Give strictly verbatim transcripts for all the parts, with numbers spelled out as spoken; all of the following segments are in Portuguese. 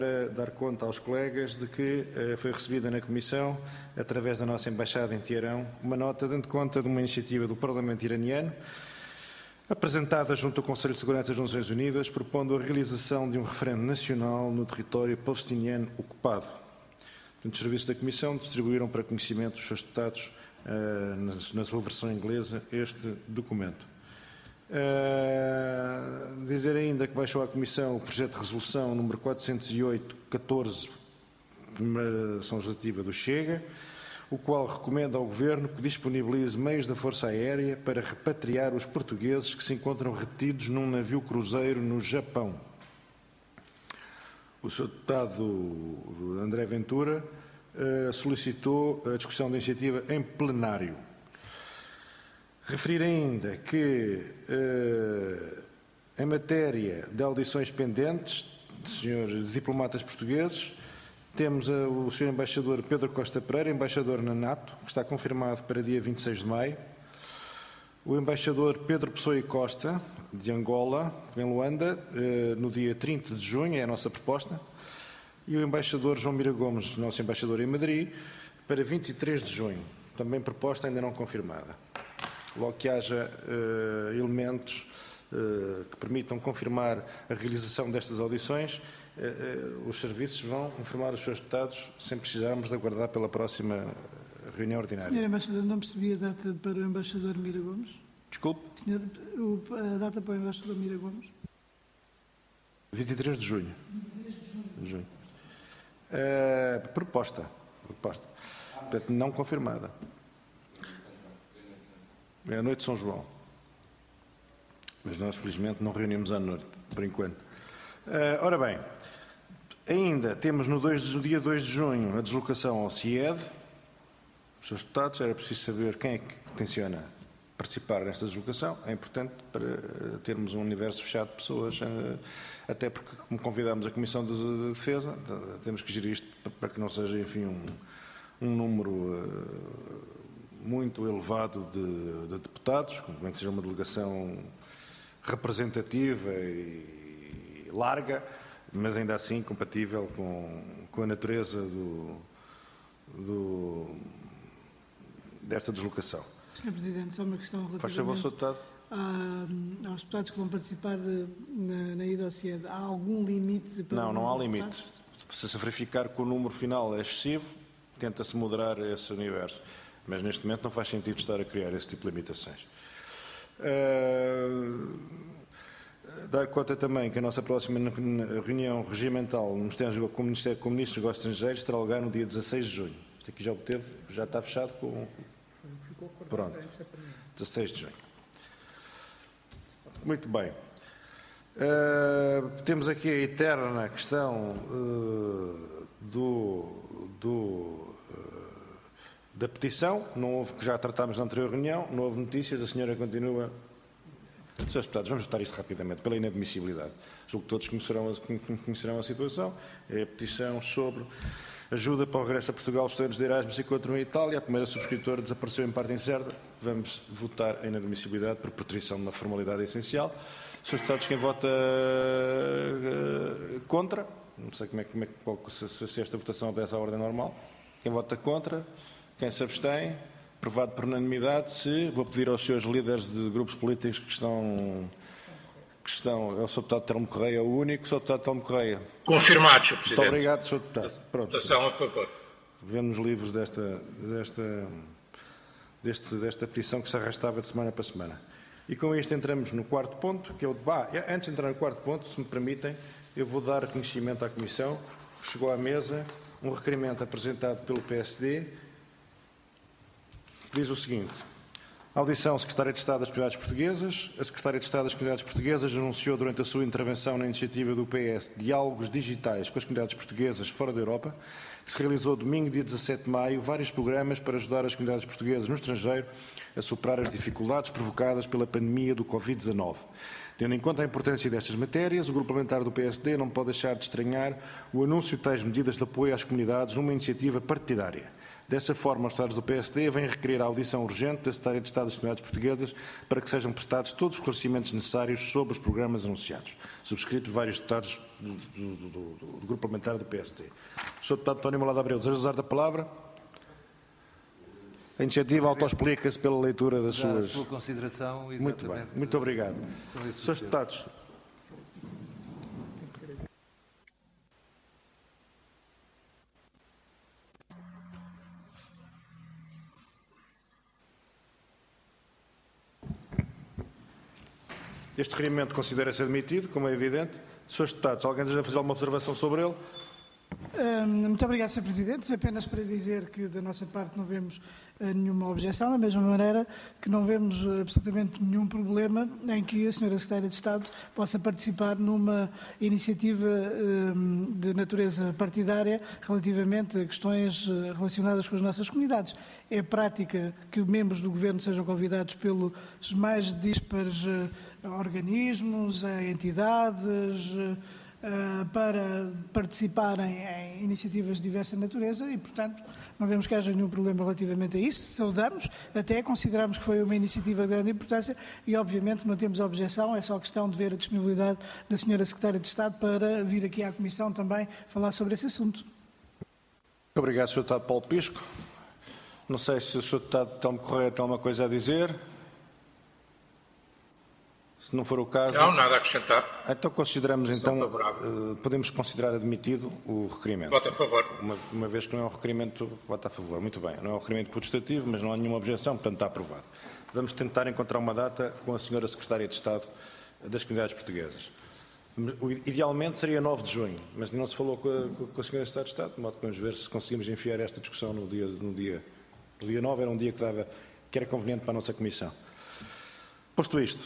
Para dar conta aos colegas de que uh, foi recebida na Comissão, através da nossa Embaixada em Teherão, uma nota dando conta de uma iniciativa do Parlamento iraniano, apresentada junto ao Conselho de Segurança das Nações Unidas, propondo a realização de um referendo nacional no território palestiniano ocupado. Os serviços da Comissão distribuíram para conhecimento dos seus deputados, uh, na, na sua versão inglesa, este documento. Uh, dizer ainda que baixou à Comissão o projeto de resolução número quatrocentos e oito barra catorze, São Legislativa do Chega, o qual recomenda ao Governo que disponibilize meios da Força Aérea para repatriar os portugueses que se encontram retidos num navio cruzeiro no Japão. O senhor deputado André Ventura uh, solicitou a discussão da iniciativa em plenário. Referir ainda que, eh, em matéria de audições pendentes de senhores diplomatas portugueses, temos a, o senhor embaixador Pedro Costa Pereira, embaixador na NATO, que está confirmado para dia vinte e seis de maio, o embaixador Pedro Pessoa e Costa, de Angola, em Luanda, eh, no dia trinta de junho, é a nossa proposta, e o embaixador João Mira Gomes, nosso embaixador em Madrid, para vinte e três de junho, também proposta ainda não confirmada. Logo que haja uh, elementos uh, que permitam confirmar a realização destas audições, uh, uh, os serviços vão informar os seus deputados sem precisarmos de aguardar pela próxima reunião ordinária. senhor Embaixador, não percebi a data para o Embaixador Mira Gomes? Desculpe? Senhor, o, a data para o Embaixador Mira Gomes? vinte e três de junho. De junho. Uh, proposta. Proposta. Portanto, não confirmada. É a noite de São João. Mas nós, felizmente, não reunimos à noite, por enquanto. Uh, ora bem, ainda temos no, dois, no dia dois de junho a deslocação ao C I E D. Os seus deputados, era preciso saber quem é que tenciona participar nesta deslocação. É importante para termos um universo fechado de pessoas, uh, até porque, como convidámos a Comissão de Defesa, temos que gerir isto para que não seja, enfim, um, um número Uh, muito elevado de, de deputados, como que seja uma delegação representativa e larga, mas ainda assim compatível com, com a natureza do, do, desta deslocação. senhor Presidente, só uma questão relativamente Faz favor, senhor Deputado. A, aos deputados que vão participar de, na, na ida ao C I E D. Há algum limite? Para não, não há limite. Deputados? Se se verificar que o número final é excessivo, tenta-se moderar esse universo. Mas neste momento não faz sentido estar a criar esse tipo de limitações. Uh, dar conta também que a nossa próxima reunião regimental no Ministério com o Ministério com Ministros dos Negócios Estrangeiros terá lugar no dia dezasseis de junho. Isto aqui já obteve, já está fechado com... Pronto, dezasseis de junho. Muito bem. Uh, temos aqui a eterna questão uh, do... do da petição, não houve, que já tratámos na anterior reunião, não houve notícias, a senhora continua. Senhores deputados, vamos votar isto rapidamente, pela inadmissibilidade. Julgo que todos conhecerão a, conhecerão a situação. É a petição sobre ajuda para o regresso a Portugal dos estudantes de Erasmus que encontram em Itália. A primeira subscritora desapareceu em parte incerta. Vamos votar a inadmissibilidade por preterição de uma formalidade essencial. Senhores deputados, quem vota uh, contra, não sei como é, como é, qual, se, se esta votação obedece à ordem normal, quem vota contra, quem se abstém, aprovado por unanimidade. Se vou pedir aos senhores líderes de grupos políticos que estão, que estão, é o senhor deputado Telmo Correia, o único, o senhor deputado Telmo Correia. Confirmado, senhor Presidente. Muito obrigado, senhor deputado. Pronto. Votação a favor. Vemos livros desta, desta, deste, desta petição que se arrastava de semana para semana. E com isto entramos no quarto ponto, que é o debate. Antes de entrar no quarto ponto, se me permitem, eu vou dar conhecimento à Comissão que chegou à mesa um requerimento apresentado pelo P S D. Diz o seguinte: audição Secretária de Estado das Comunidades Portuguesas. A Secretária de Estado das Comunidades Portuguesas anunciou durante a sua intervenção na iniciativa do P S Diálogos Digitais com as Comunidades Portuguesas fora da Europa, que se realizou domingo, dia dezassete de maio, vários programas para ajudar as comunidades portuguesas no estrangeiro a superar as dificuldades provocadas pela pandemia do Covid dezanove. Tendo em conta a importância destas matérias, o Grupo Parlamentar do P S D não pode deixar de estranhar o anúncio de tais medidas de apoio às comunidades numa iniciativa partidária. Dessa forma, os deputados do P S D vêm requerer a audição urgente da Secretária de Estado das Comunidades Portuguesas para que sejam prestados todos os esclarecimentos necessários sobre os programas anunciados, subscrito por vários deputados do, do, do, do, do Grupo Parlamentar do P S D. senhor Deputado António Malado Abreu, deseja usar da palavra? A iniciativa autoexplica-se pela leitura das suas... A sua consideração, exatamente. Muito bem, muito obrigado. senhores Deputados, este requerimento considera-se admitido, como é evidente. senhores Deputados, alguém deseja fazer alguma observação sobre ele? Muito obrigado, senhor Presidente. Apenas para dizer que, da nossa parte, não vemos nenhuma objeção, da mesma maneira que não vemos absolutamente nenhum problema em que a senhora Secretária de Estado possa participar numa iniciativa de natureza partidária relativamente a questões relacionadas com as nossas comunidades. É prática que membros do Governo sejam convidados pelos mais dispares organismos, entidades, para participarem em iniciativas de diversa natureza e, portanto, não vemos que haja nenhum problema relativamente a isso. Saudamos, até consideramos que foi uma iniciativa de grande importância e, obviamente, não temos objeção, é só questão de ver a disponibilidade da senhora Secretária de Estado para vir aqui à Comissão também falar sobre esse assunto. Muito obrigado, senhor Deputado Paulo Pisco. Não sei se o senhor Deputado Telmo Correia tem alguma coisa a dizer. Se não for o caso... Não, nada a acrescentar. Então consideramos, então, uh, podemos considerar admitido o requerimento. Voto a favor. Uma, uma vez que não é um requerimento, vota a favor. Muito bem. Não é um requerimento potestativo, mas não há nenhuma objeção, portanto está aprovado. Vamos tentar encontrar uma data com a senhora Secretária de Estado das Comunidades Portuguesas. Idealmente seria nove de junho, mas não se falou com a, com a senhora Secretária de Estado, de modo que vamos ver se conseguimos enfiar esta discussão no dia, no dia, no dia nove, era um dia que, dava, que era conveniente para a nossa Comissão. Posto isto...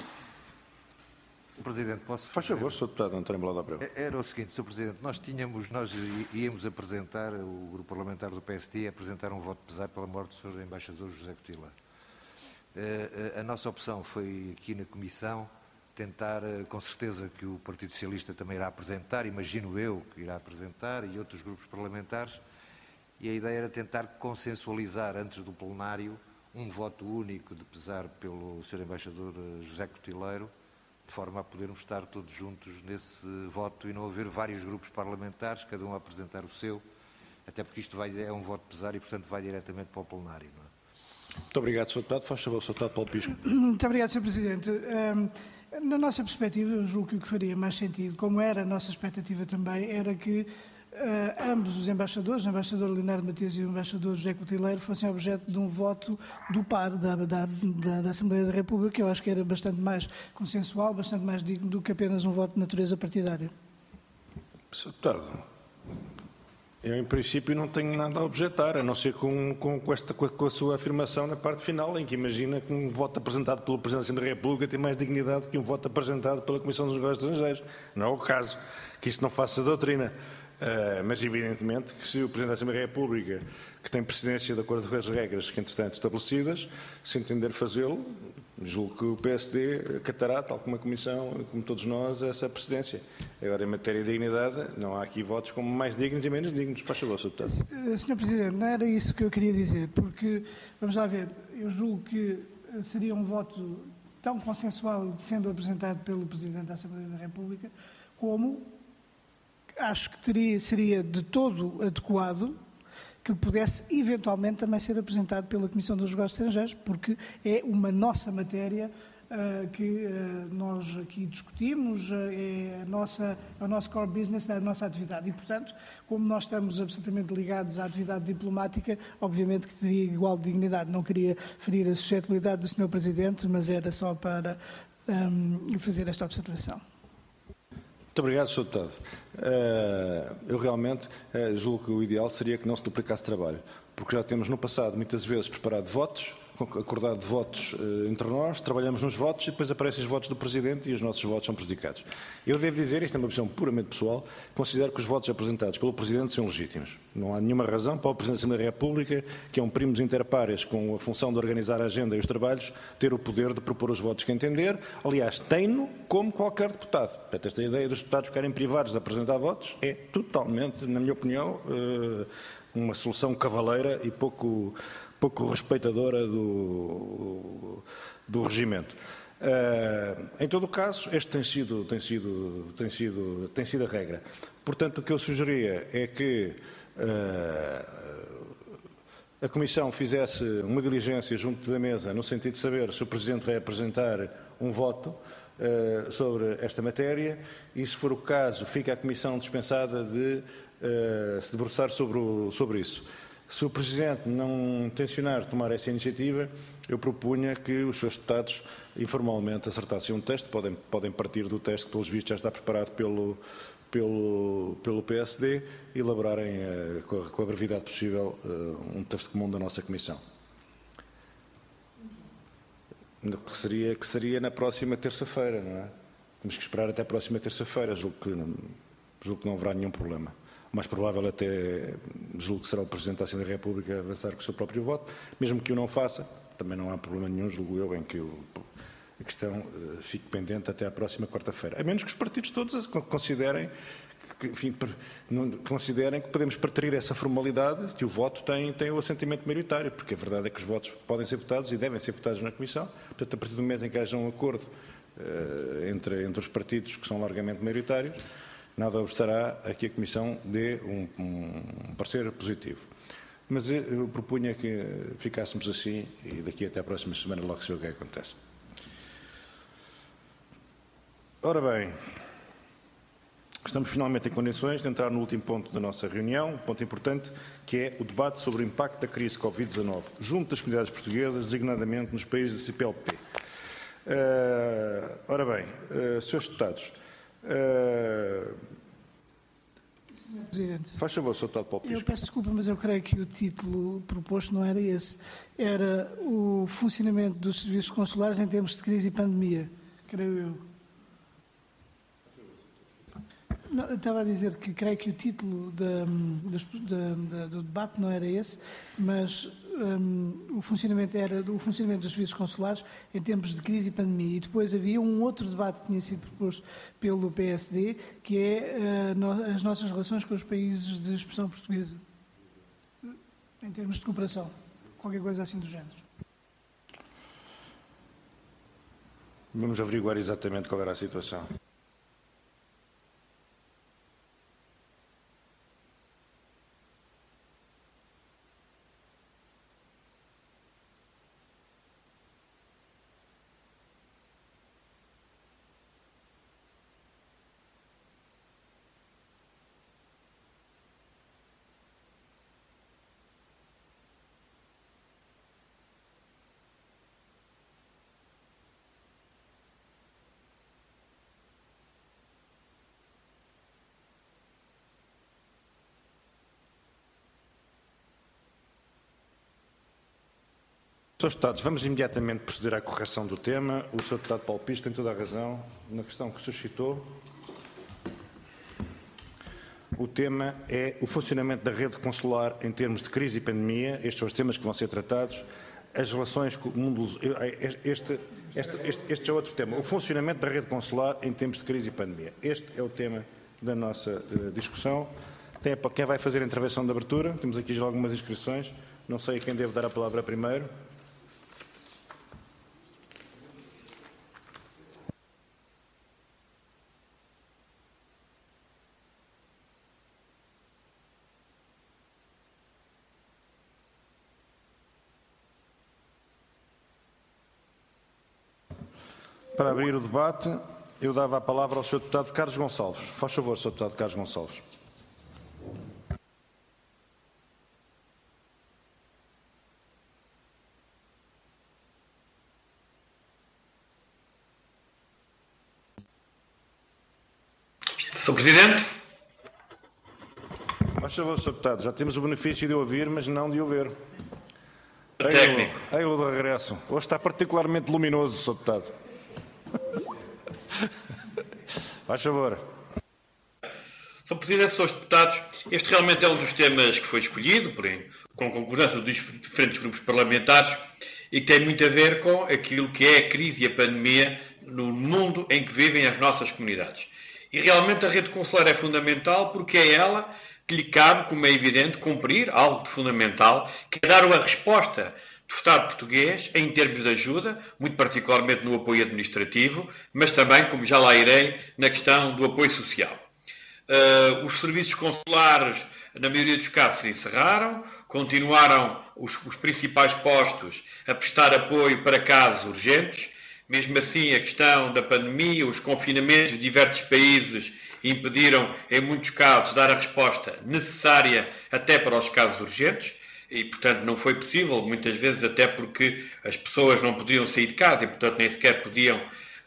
Presidente, posso... Faz favor, senhor Deputado António Malado Abreu. Era o seguinte, senhor Presidente, nós tínhamos, nós íamos apresentar, o Grupo Parlamentar do P S D, apresentar um voto pesar pela morte do senhor Embaixador José Cotila. A nossa opção foi aqui na Comissão tentar, com certeza que o Partido Socialista também irá apresentar, imagino eu que irá apresentar, e outros grupos parlamentares, e a ideia era tentar consensualizar antes do plenário um voto único de pesar pelo senhor Embaixador José Cotileiro, de forma a podermos estar todos juntos nesse voto e não haver vários grupos parlamentares, cada um a apresentar o seu, até porque isto vai, é um voto pesar e, portanto, vai diretamente para o plenário. Não é? Muito obrigado, senhor Deputado. Faz favor, senhor Deputado Paulo Pisco. Muito obrigado, senhor Presidente. Na nossa perspectiva, eu julgo que o que faria mais sentido, como era a nossa expectativa também, era que Uh, ambos os embaixadores, o embaixador Leonardo Matias e o embaixador José Cotileiro, fossem objeto de um voto do par da, da, da, da Assembleia da República, que eu acho que era bastante mais consensual, bastante mais digno do que apenas um voto de natureza partidária. senhor Deputado, eu em princípio não tenho nada a objetar, a não ser com, com, com, esta, com a sua afirmação na parte final, em que imagina que um voto apresentado pelo Presidente da Assembleia da República tem mais dignidade que um voto apresentado pela Comissão dos Negócios Estrangeiros. Não é o caso, que isso não faça doutrina. Uh, mas, evidentemente, que se o Presidente da Assembleia da República, que tem precedência de acordo com as regras que, entretanto, estabelecidas, se entender fazê-lo, julgo que o P S D acatará, tal como a Comissão, como todos nós, essa precedência. Agora, em matéria de dignidade, não há aqui votos como mais dignos e menos dignos. Faz favor, senhor Deputado. senhor Presidente, não era isso que eu queria dizer, porque, vamos lá ver, eu julgo que seria um voto tão consensual sendo apresentado pelo Presidente da Assembleia da República, como... acho que teria, seria de todo adequado que pudesse eventualmente também ser apresentado pela Comissão dos Negócios Estrangeiros, porque é uma nossa matéria uh, que uh, nós aqui discutimos, uh, é a nossa, o nosso core business, é a nossa atividade. E, portanto, como nós estamos absolutamente ligados à atividade diplomática, obviamente que teria igual dignidade. Não queria ferir a suscetibilidade do senhor Presidente, mas era só para um, fazer esta observação. Muito obrigado, senhor Deputado. Uh, eu realmente uh, julgo que o ideal seria que não se duplicasse trabalho, porque já temos no passado muitas vezes preparado votos, acordado votos uh, entre nós, trabalhamos nos votos e depois aparecem os votos do Presidente e os nossos votos são prejudicados. Eu devo dizer, isto é uma opção puramente pessoal, considero que os votos apresentados pelo Presidente são legítimos. Não há nenhuma razão para o Presidente da Assembleia da República, que é um primus inter pares com a função de organizar a agenda e os trabalhos, ter o poder de propor os votos que entender. Aliás, tem-no como qualquer deputado. Portanto, esta ideia dos deputados ficarem privados de apresentar votos é totalmente, na minha opinião, uh, uma solução cavaleira e pouco, pouco respeitadora do, do regimento. Uh, em todo o caso, este tem sido, tem, sido, tem, sido, tem sido a regra. Portanto, o que eu sugeria é que uh, a Comissão fizesse uma diligência junto da mesa no sentido de saber se o Presidente vai apresentar um voto uh, sobre esta matéria e, se for o caso, fica a Comissão dispensada de uh, se debruçar sobre, o, sobre isso. Se o Presidente não intencionar tomar essa iniciativa, eu propunha que os seus deputados informalmente acertassem um texto, podem, podem partir do texto que, pelos vistos, já está preparado pelo, pelo, pelo P S D e elaborarem, uh, com, a, com a brevidade possível, uh, um texto comum da nossa Comissão. Que seria, que seria na próxima terça-feira, não é? Temos que esperar até a próxima terça-feira, julgo que, julgo que não haverá nenhum problema. O mais provável até, julgo que será o Presidente da Assembleia da República a avançar com o seu próprio voto, mesmo que o não faça, também não há problema nenhum, julgo eu, em que o, a questão uh, fique pendente até à próxima quarta-feira. A menos que os partidos todos considerem que, enfim, considerem que podemos preterir essa formalidade, que o voto tem, tem o assentimento maioritário, porque a verdade é que os votos podem ser votados e devem ser votados na Comissão. Portanto, a partir do momento em que haja um acordo uh, entre, entre os partidos que são largamente maioritários, nada obstará a que a Comissão dê um, um parecer positivo. Mas eu, eu propunha que ficássemos assim e daqui até à próxima semana logo se vê o que é que acontece. Ora bem, estamos finalmente em condições de entrar no último ponto da nossa reunião, um ponto importante, que é o debate sobre o impacto da crise Covid dezanove, junto das comunidades portuguesas, designadamente nos países da C P L P. Uh, ora bem, uh, senhores deputados, Uh... senhor Presidente, faz favor, senhor Deputado Paulo Pisco. Eu peço desculpa, mas eu creio que o título proposto não era esse. Era o funcionamento dos serviços consulares em tempos de crise e pandemia, creio eu. Não, eu estava a dizer que creio que o título da, da, da, do debate não era esse, mas um, o, funcionamento era o funcionamento dos serviços consulares em tempos de crise e pandemia. E depois havia um outro debate que tinha sido proposto pelo P S D, que é uh, no, as nossas relações com os países de expressão portuguesa, em termos de cooperação, qualquer coisa assim do género. Vamos averiguar exatamente qual era a situação. senhores Deputados, vamos imediatamente proceder à correção do tema. O senhor Deputado Paulo Pisco tem toda a razão na questão que suscitou. O tema é o funcionamento da rede consular em termos de crise e pandemia. Estes são os temas que vão ser tratados. As relações com o mundo... Este, este, este, este é outro tema. O funcionamento da rede consular em tempos de crise e pandemia. Este é o tema da nossa uh, discussão. Tem, quem vai fazer a intervenção de abertura? Temos aqui já algumas inscrições. Não sei a quem deve dar a palavra primeiro. Para abrir o debate, eu dava a palavra ao senhor Deputado Carlos Gonçalves. Faz favor, senhor Deputado Carlos Gonçalves. senhor Presidente. Faz favor, senhor Deputado. Já temos o benefício de ouvir, mas não de o ver. Técnico. Ei-lo de regresso. Hoje está particularmente luminoso, senhor Deputado. Faz favor. senhor Presidente, senhores Deputados, este realmente é um dos temas que foi escolhido, porém, com concordância dos diferentes grupos parlamentares e que tem muito a ver com aquilo que é a crise e a pandemia no mundo em que vivem as nossas comunidades. E realmente a rede consular é fundamental porque é ela que lhe cabe, como é evidente, cumprir algo de fundamental, que é dar a resposta do Estado português em termos de ajuda, muito particularmente no apoio administrativo, mas também, como já lá irei, na questão do apoio social. Uh, os serviços consulares, na maioria dos casos, se encerraram, continuaram os, os principais postos a prestar apoio para casos urgentes. Mesmo assim, a questão da pandemia, os confinamentos de diversos países impediram, em muitos casos, dar a resposta necessária até para os casos urgentes e, portanto, não foi possível, muitas vezes até porque as pessoas não podiam sair de casa e, portanto, nem sequer podiam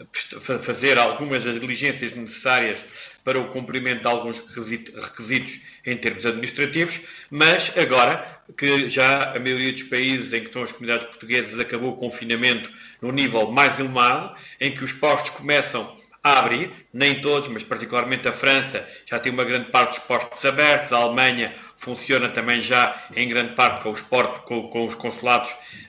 fazer algumas das diligências necessárias para o cumprimento de alguns requisitos em termos administrativos, mas agora que já a maioria dos países em que estão as comunidades portuguesas acabou o confinamento no nível mais elevado, em que os postos começam a abrir, nem todos, mas particularmente a França já tem uma grande parte dos postos abertos, a Alemanha funciona também já em grande parte com os, portos, com, com os consulados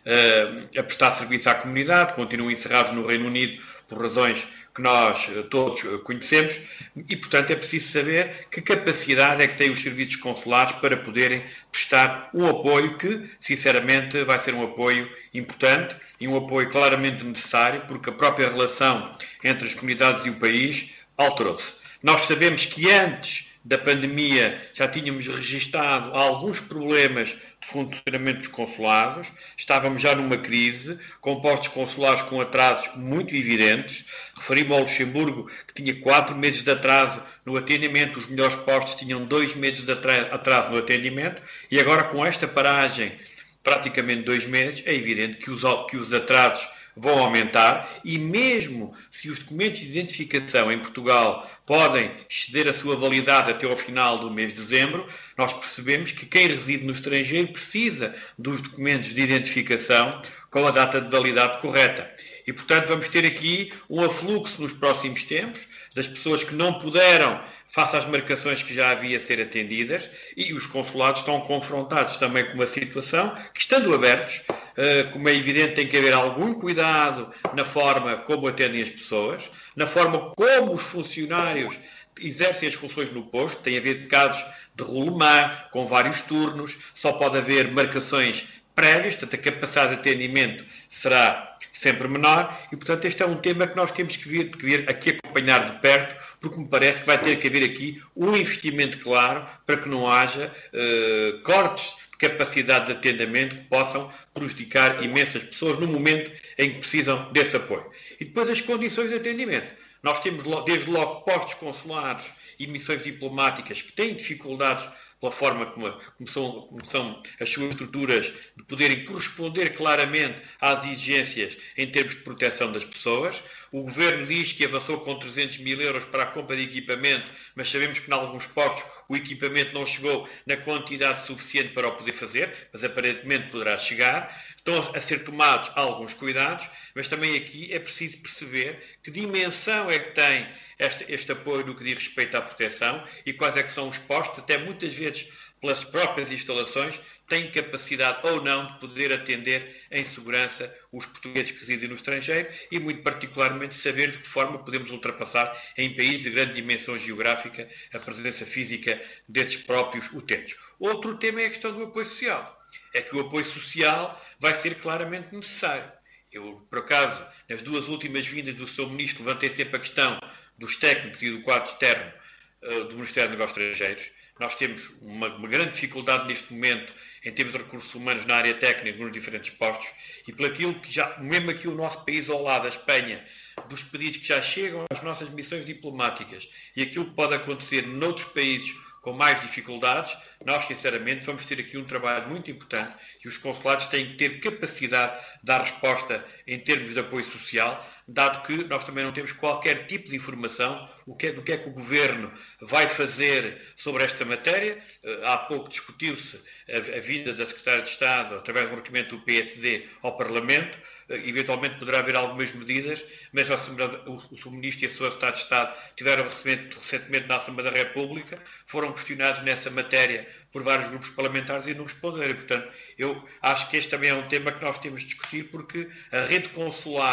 uh, a prestar serviço à comunidade, continuam encerrados no Reino Unido por razões que nós todos conhecemos e, portanto, é preciso saber que capacidade é que têm os serviços consulares para poderem prestar um apoio que, sinceramente, vai ser um apoio importante e um apoio claramente necessário, porque a própria relação entre as comunidades e o país alterou-se. Nós sabemos que antes da pandemia já tínhamos registado alguns problemas de funcionamento dos consulados, estávamos já numa crise, com postos consulares com atrasos muito evidentes. Referi-me ao Luxemburgo, que tinha quatro meses de atraso no atendimento, os melhores postos tinham dois meses de atraso no atendimento, e agora com esta paragem, praticamente dois meses, é evidente que os, que os atrasos vão aumentar e mesmo se os documentos de identificação em Portugal podem exceder a sua validade até ao final do mês de dezembro, nós percebemos que quem reside no estrangeiro precisa dos documentos de identificação com a data de validade correta. E, portanto, vamos ter aqui um afluxo nos próximos tempos das pessoas que não puderam, face às marcações que já havia a ser atendidas, e os consulados estão confrontados também com uma situação que, estando abertos, como é evidente, tem que haver algum cuidado na forma como atendem as pessoas, na forma como os funcionários exercem as funções no posto. Tem a haver casos de rolemã, com vários turnos, só pode haver marcações prévias, portanto a capacidade de atendimento será sempre menor e, portanto, este é um tema que nós temos que vir, que vir aqui acompanhar de perto, porque me parece que vai ter que haver aqui um investimento claro para que não haja uh, cortes de capacidade de atendimento que possam prejudicar imensas pessoas no momento em que precisam desse apoio. E depois as condições de atendimento. Nós temos desde logo postos consulares e missões diplomáticas que têm dificuldades pela forma como, como, são, como são as suas estruturas de poderem corresponder claramente às exigências em termos de proteção das pessoas. O Governo diz que avançou com trezentos mil euros para a compra de equipamento, mas sabemos que em alguns postos o equipamento não chegou na quantidade suficiente para o poder fazer, mas aparentemente poderá chegar. Estão a ser tomados alguns cuidados, mas também aqui é preciso perceber que dimensão é que tem este, este apoio no que diz respeito à proteção e quais é que são os postos, até muitas vezes pelas próprias instalações, têm capacidade ou não de poder atender em segurança os portugueses que residem no estrangeiro e, muito particularmente, saber de que forma podemos ultrapassar em países de grande dimensão geográfica a presença física desses próprios utentes. Outro tema é a questão do apoio social. É que o apoio social vai ser claramente necessário. Eu, por acaso, nas duas últimas vindas do seu Ministro, levantei sempre a questão dos técnicos e do quadro externo uh, do Ministério dos Negócios Estrangeiros. Nós temos uma, uma grande dificuldade neste momento em termos de recursos humanos na área técnica nos diferentes postos e por aquilo que já, mesmo aqui o nosso país ao lado, a Espanha, dos pedidos que já chegam às nossas missões diplomáticas e aquilo que pode acontecer noutros países com mais dificuldades, nós, sinceramente, vamos ter aqui um trabalho muito importante e os consulados têm que ter capacidade de dar resposta em termos de apoio social, dado que nós também não temos qualquer tipo de informação do que é, do que, é que o Governo vai fazer sobre esta matéria. Há pouco discutiu-se a, a vinda da Secretária de Estado, através do requerimento do P S D, ao Parlamento. Eventualmente poderá haver algumas medidas, mas o Sr Ministro e a sua Secretária de Estado tiveram recentemente na Assembleia da República, foram questionados nessa matéria por vários grupos parlamentares e não responderam. Portanto, eu acho que este também é um tema que nós temos de discutir, porque a rede consular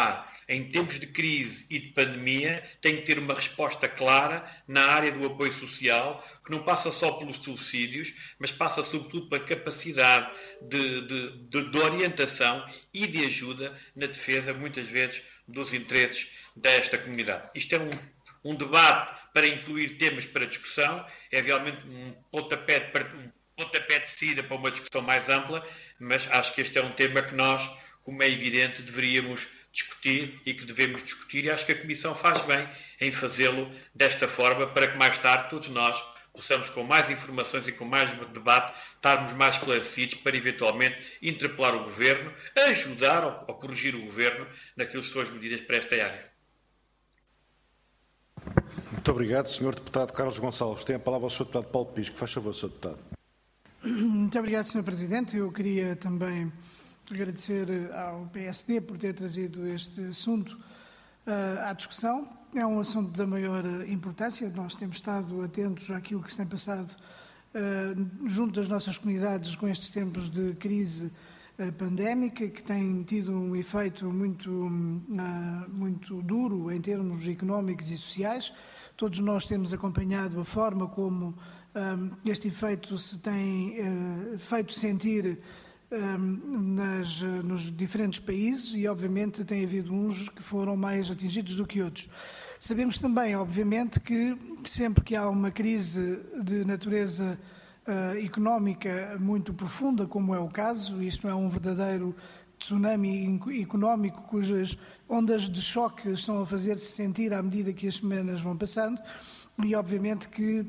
em tempos de crise e de pandemia, tem que ter uma resposta clara na área do apoio social, que não passa só pelos subsídios, mas passa sobretudo pela capacidade de, de, de, de orientação e de ajuda na defesa, muitas vezes, dos interesses desta comunidade. Isto é um, um debate para incluir temas para discussão, é realmente um pontapé de, um pontapé de saída para uma discussão mais ampla, mas acho que este é um tema que nós, como é evidente, deveríamos discutir e que devemos discutir, e acho que a Comissão faz bem em fazê-lo desta forma, para que mais tarde todos nós possamos, com mais informações e com mais debate, estarmos mais esclarecidos para eventualmente interpelar o Governo, ajudar ou, ou corrigir o Governo naquilo que são as medidas para esta área. Muito obrigado, senhor Deputado Carlos Gonçalves. Tem a palavra o senhor Deputado Paulo Pisco. Faz favor, senhor Deputado. Muito obrigado, senhor Presidente. Eu queria também agradecer ao P S D por ter trazido este assunto uh, à discussão. É um assunto da maior importância. Nós temos estado atentos àquilo que se tem passado uh, junto das nossas comunidades com estes tempos de crise uh, pandémica, que tem tido um efeito muito, uh, muito duro em termos económicos e sociais. Todos nós temos acompanhado a forma como uh, este efeito se tem uh, feito sentir Nas, nos diferentes países e, obviamente, tem havido uns que foram mais atingidos do que outros. Sabemos também, obviamente, que sempre que há uma crise de natureza uh, económica muito profunda, como é o caso, isto é um verdadeiro tsunami económico cujas ondas de choque estão a fazer-se sentir à medida que as semanas vão passando, e, obviamente, que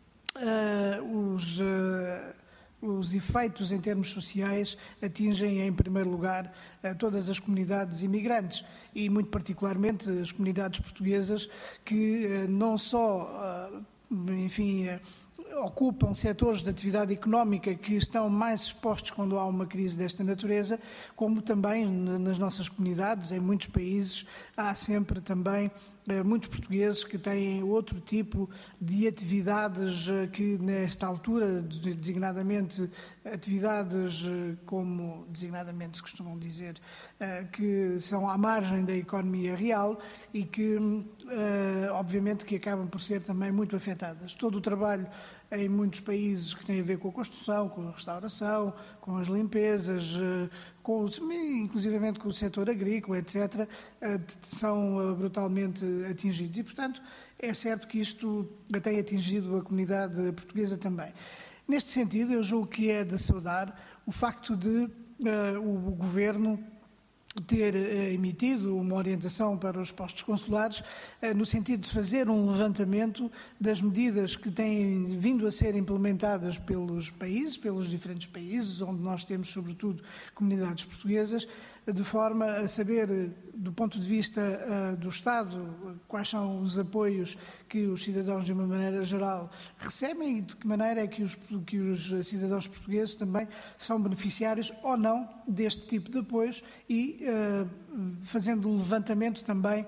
uh, os... Uh, Os efeitos em termos sociais atingem, em primeiro lugar, todas as comunidades imigrantes e, muito particularmente, as comunidades portuguesas que não só, enfim, ocupam setores de atividade económica que estão mais expostos quando há uma crise desta natureza, como também nas nossas comunidades, em muitos países, há sempre também muitos portugueses que têm outro tipo de atividades que, nesta altura, designadamente atividades como, designadamente se costumam dizer, que são à margem da economia real e que, obviamente, que acabam por ser também muito afetadas. Todo o trabalho em muitos países que têm a ver com a construção, com a restauração, com as limpezas, com, inclusivamente com o setor agrícola, etcétera, são brutalmente atingidos. E, portanto, é certo que isto tem atingido a comunidade portuguesa também. Neste sentido, eu julgo que é de saudar o facto de uh, o Governo ter uh, emitido uma orientação para os postos consulares uh, no sentido de fazer um levantamento das medidas que têm vindo a ser implementadas pelos países, pelos diferentes países, onde nós temos, sobretudo, comunidades portuguesas, de forma a saber, do ponto de vista uh, do Estado, quais são os apoios que os cidadãos, de uma maneira geral, recebem e de que maneira é que os, que os cidadãos portugueses também são beneficiários ou não deste tipo de apoios e uh, fazendo um levantamento também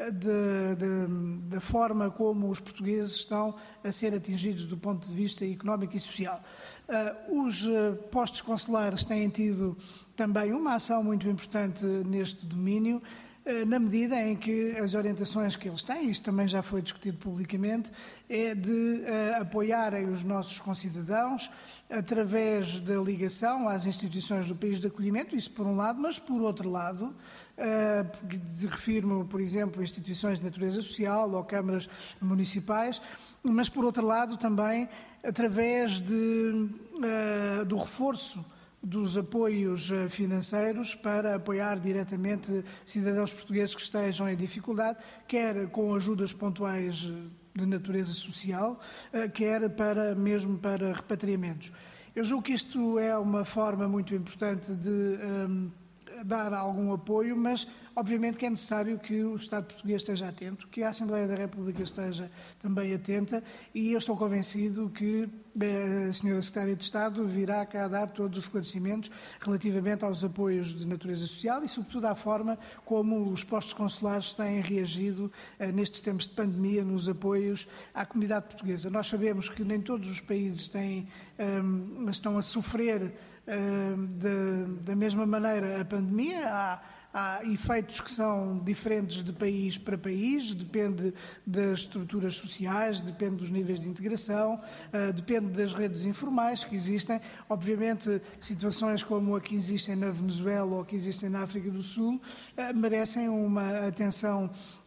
da forma como os portugueses estão a ser atingidos do ponto de vista económico e social. Uh, os uh, postos consulares têm tido também uma ação muito importante neste domínio, uh, na medida em que as orientações que eles têm, isto também já foi discutido publicamente, é de uh, apoiarem os nossos concidadãos através da ligação às instituições do país de acolhimento, isso por um lado, mas por outro lado, Uh, refiro-me, por exemplo, a instituições de natureza social ou câmaras municipais, mas, por outro lado, também através de, uh, do reforço dos apoios financeiros para apoiar diretamente cidadãos portugueses que estejam em dificuldade, quer com ajudas pontuais de natureza social, uh, quer para, mesmo para repatriamentos. Eu julgo que isto é uma forma muito importante de um, dar algum apoio, mas obviamente que é necessário que o Estado português esteja atento, que a Assembleia da República esteja também atenta e eu estou convencido que a senhora Secretária de Estado virá cá dar todos os esclarecimentos relativamente aos apoios de natureza social e, sobretudo, à forma como os postos consulares têm reagido nestes tempos de pandemia nos apoios à comunidade portuguesa. Nós sabemos que nem todos os países têm, um, estão a sofrer uh, de, da mesma maneira a pandemia. Há há efeitos que são diferentes de país para país, depende das estruturas sociais, depende dos níveis de integração, depende das redes informais que existem. Obviamente, situações como a que existem na Venezuela ou a que existem na África do Sul merecem uma atenção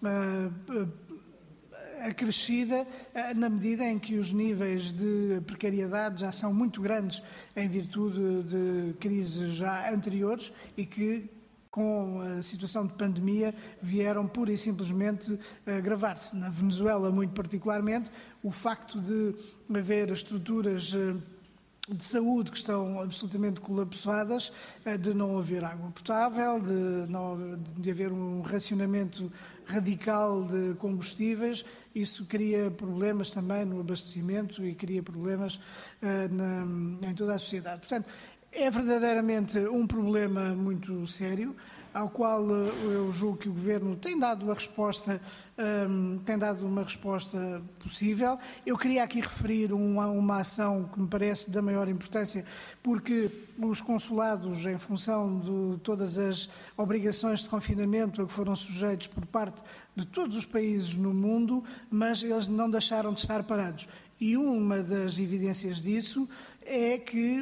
acrescida na medida em que os níveis de precariedade já são muito grandes em virtude de crises já anteriores e que, com a situação de pandemia, vieram pura e simplesmente agravar-se. Na Venezuela, muito particularmente, o facto de haver estruturas de saúde que estão absolutamente colapsadas, de não haver água potável, de, não, de haver um racionamento radical de combustíveis, isso cria problemas também no abastecimento e cria problemas uh, na, em toda a sociedade. Portanto, é verdadeiramente um problema muito sério, ao qual eu julgo que o Governo tem dado a resposta, um, tem dado uma resposta possível. Eu queria aqui referir uma, uma ação que me parece da maior importância, porque os consulados, em função de todas as obrigações de confinamento a que foram sujeitos por parte de todos os países no mundo, mas eles não deixaram de estar parados. E uma das evidências disso é que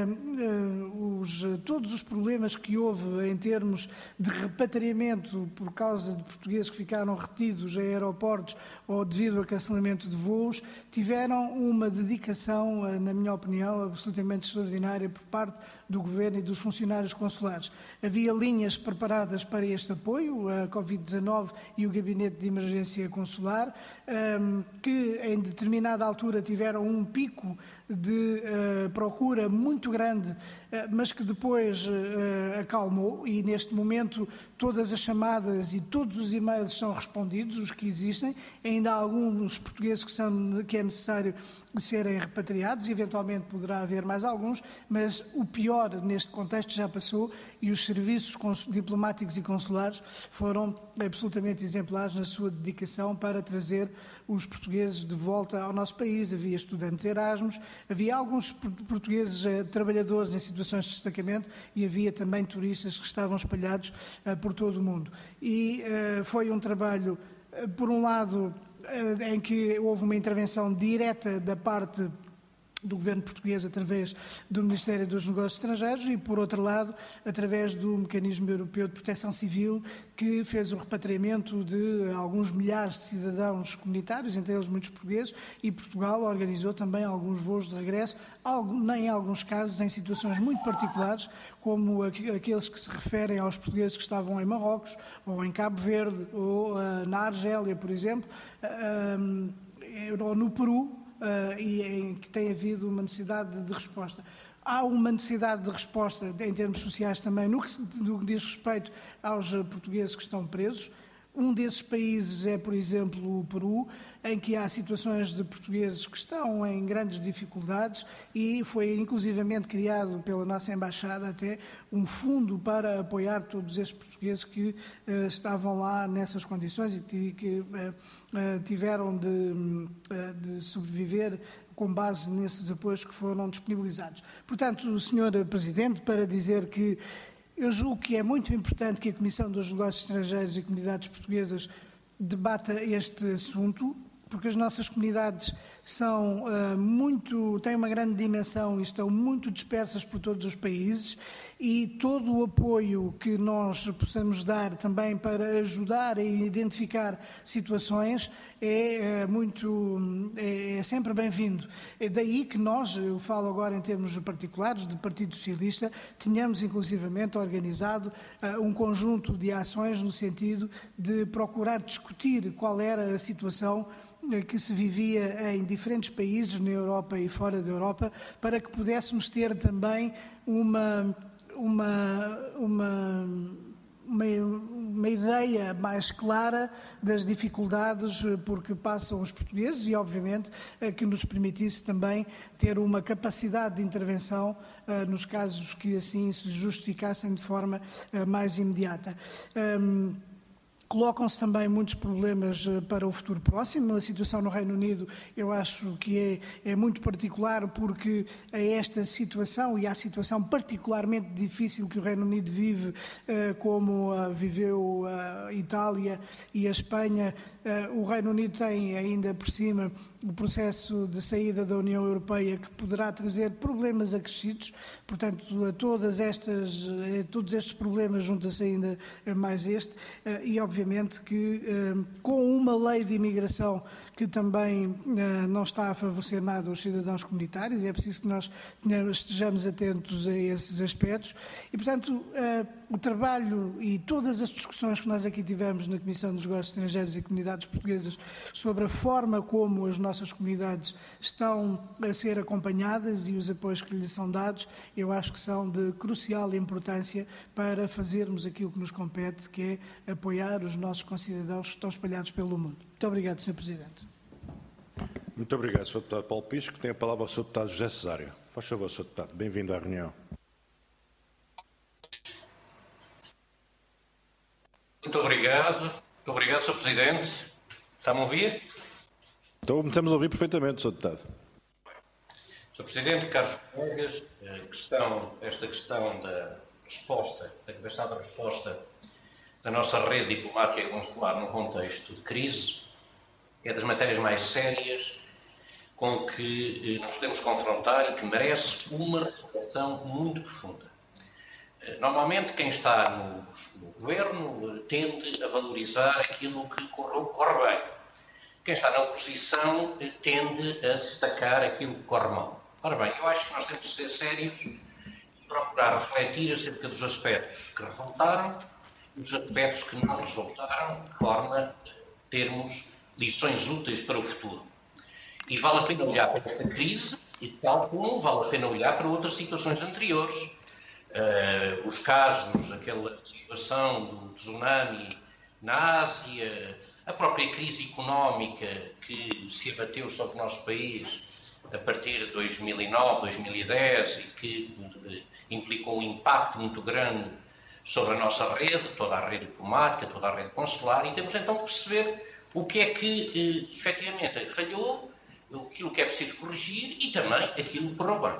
uh, uh, os, todos os problemas que houve em termos de repatriamento por causa de portugueses que ficaram retidos em aeroportos ou devido a cancelamento de voos, tiveram uma dedicação, uh, na minha opinião, absolutamente extraordinária por parte do Governo e dos funcionários consulares. Havia linhas preparadas para este apoio, a covid dezanove e o Gabinete de Emergência Consular, um, que em determinada altura tiveram um pico de uh, procura muito grande, uh, mas que depois uh, acalmou, e neste momento todas as chamadas e todos os e-mails são respondidos, os que existem. Ainda há alguns portugueses que, são, que é necessário serem repatriados, e eventualmente poderá haver mais alguns, mas o pior neste contexto já passou e os serviços diplomáticos e consulares foram absolutamente exemplares na sua dedicação para trazer os portugueses de volta ao nosso país. Havia estudantes Erasmus, havia alguns portugueses eh, trabalhadores em situações de destacamento e havia também turistas que estavam espalhados eh, por todo o mundo. E eh, foi um trabalho, eh, por um lado, eh, em que houve uma intervenção direta da parte do Governo português através do Ministério dos Negócios Estrangeiros e, por outro lado, através do Mecanismo Europeu de Proteção Civil, que fez o repatriamento de alguns milhares de cidadãos comunitários, entre eles muitos portugueses, e Portugal organizou também alguns voos de regresso, em alguns casos em situações muito particulares, como aqueles que se referem aos portugueses que estavam em Marrocos, ou em Cabo Verde, ou uh, na Argélia, por exemplo, uh, ou no Peru, Uh, e em que tem havido uma necessidade de resposta. Há uma necessidade de resposta em termos sociais também no que, no que diz respeito aos portugueses que estão presos. Um desses países é, por exemplo, o Peru, em que há situações de portugueses que estão em grandes dificuldades e foi inclusivamente criado pela nossa Embaixada até um fundo para apoiar todos esses portugueses que uh, estavam lá nessas condições e que, que uh, uh, tiveram de, uh, de sobreviver com base nesses apoios que foram disponibilizados. Portanto, senhor Presidente, para dizer que eu julgo que é muito importante que a Comissão dos Negócios Estrangeiros e Comunidades Portuguesas debata este assunto, porque as nossas comunidades são uh, muito, têm uma grande dimensão e estão muito dispersas por todos os países, e todo o apoio que nós possamos dar também para ajudar a identificar situações é, é muito, é, é sempre bem-vindo. É daí que nós, eu falo agora em termos particulares, do Partido Socialista, tínhamos inclusivamente organizado uh, um conjunto de ações no sentido de procurar discutir qual era a situação que se vivia em diferentes países na Europa e fora da Europa, para que pudéssemos ter também uma, uma, uma, uma, uma ideia mais clara das dificuldades por que passam os portugueses e, obviamente, que nos permitisse também ter uma capacidade de intervenção uh, nos casos que assim se justificassem de forma uh, mais imediata. Um, Colocam-se também muitos problemas para o futuro próximo. A situação no Reino Unido, eu acho que é, é muito particular, porque a esta situação e à situação particularmente difícil que o Reino Unido vive, como viveu a Itália e a Espanha, o Reino Unido tem ainda por cima o processo de saída da União Europeia, que poderá trazer problemas acrescidos. Portanto, a todas estas, a todos estes problemas junta-se ainda mais este, e obviamente que com uma lei de imigração que também não está a favorecer nada os cidadãos comunitários, e é preciso que nós estejamos atentos a esses aspectos. E, portanto, o trabalho e todas as discussões que nós aqui tivemos na Comissão dos Negócios Estrangeiros e Comunidades Portuguesas sobre a forma como as nossas comunidades estão a ser acompanhadas e os apoios que lhes são dados, eu acho que são de crucial importância para fazermos aquilo que nos compete, que é apoiar os nossos concidadãos que estão espalhados pelo mundo. Muito obrigado, senhor Presidente. Muito obrigado, senhor Deputado Paulo Pisco. Tem a palavra o senhor Deputado José Cesário. Faz favor, senhor Deputado. Bem-vindo à reunião. Muito obrigado. Muito obrigado, senhor Presidente. Está-me a ouvir? Então, estamos a ouvir perfeitamente, senhor Deputado. senhor Presidente, caros colegas, a questão, esta questão da resposta, da capacidade da resposta da nossa rede diplomática e consular no contexto de crise é das matérias mais sérias com que nos podemos confrontar e que merece uma reflexão muito profunda. Normalmente, quem está no, no governo tende a valorizar aquilo que corre, corre bem. Quem está na oposição tende a destacar aquilo que corre mal. Ora bem, eu acho que nós temos de ser sérios e procurar refletir acerca dos aspectos que resultaram e dos aspectos que não resultaram, de forma a termos lições úteis para o futuro. E vale a pena olhar para esta crise, e tal como vale a pena olhar para outras situações anteriores. Uh, os casos, aquela situação do tsunami na Ásia, a própria crise económica que se abateu sobre o nosso país a partir de dois mil e nove, dois mil e dez e que uh, implicou um impacto muito grande sobre a nossa rede, toda a rede diplomática, toda a rede consular, e temos então de perceber o que é que uh, efetivamente falhou, aquilo que é preciso corrigir e também aquilo que correu bem.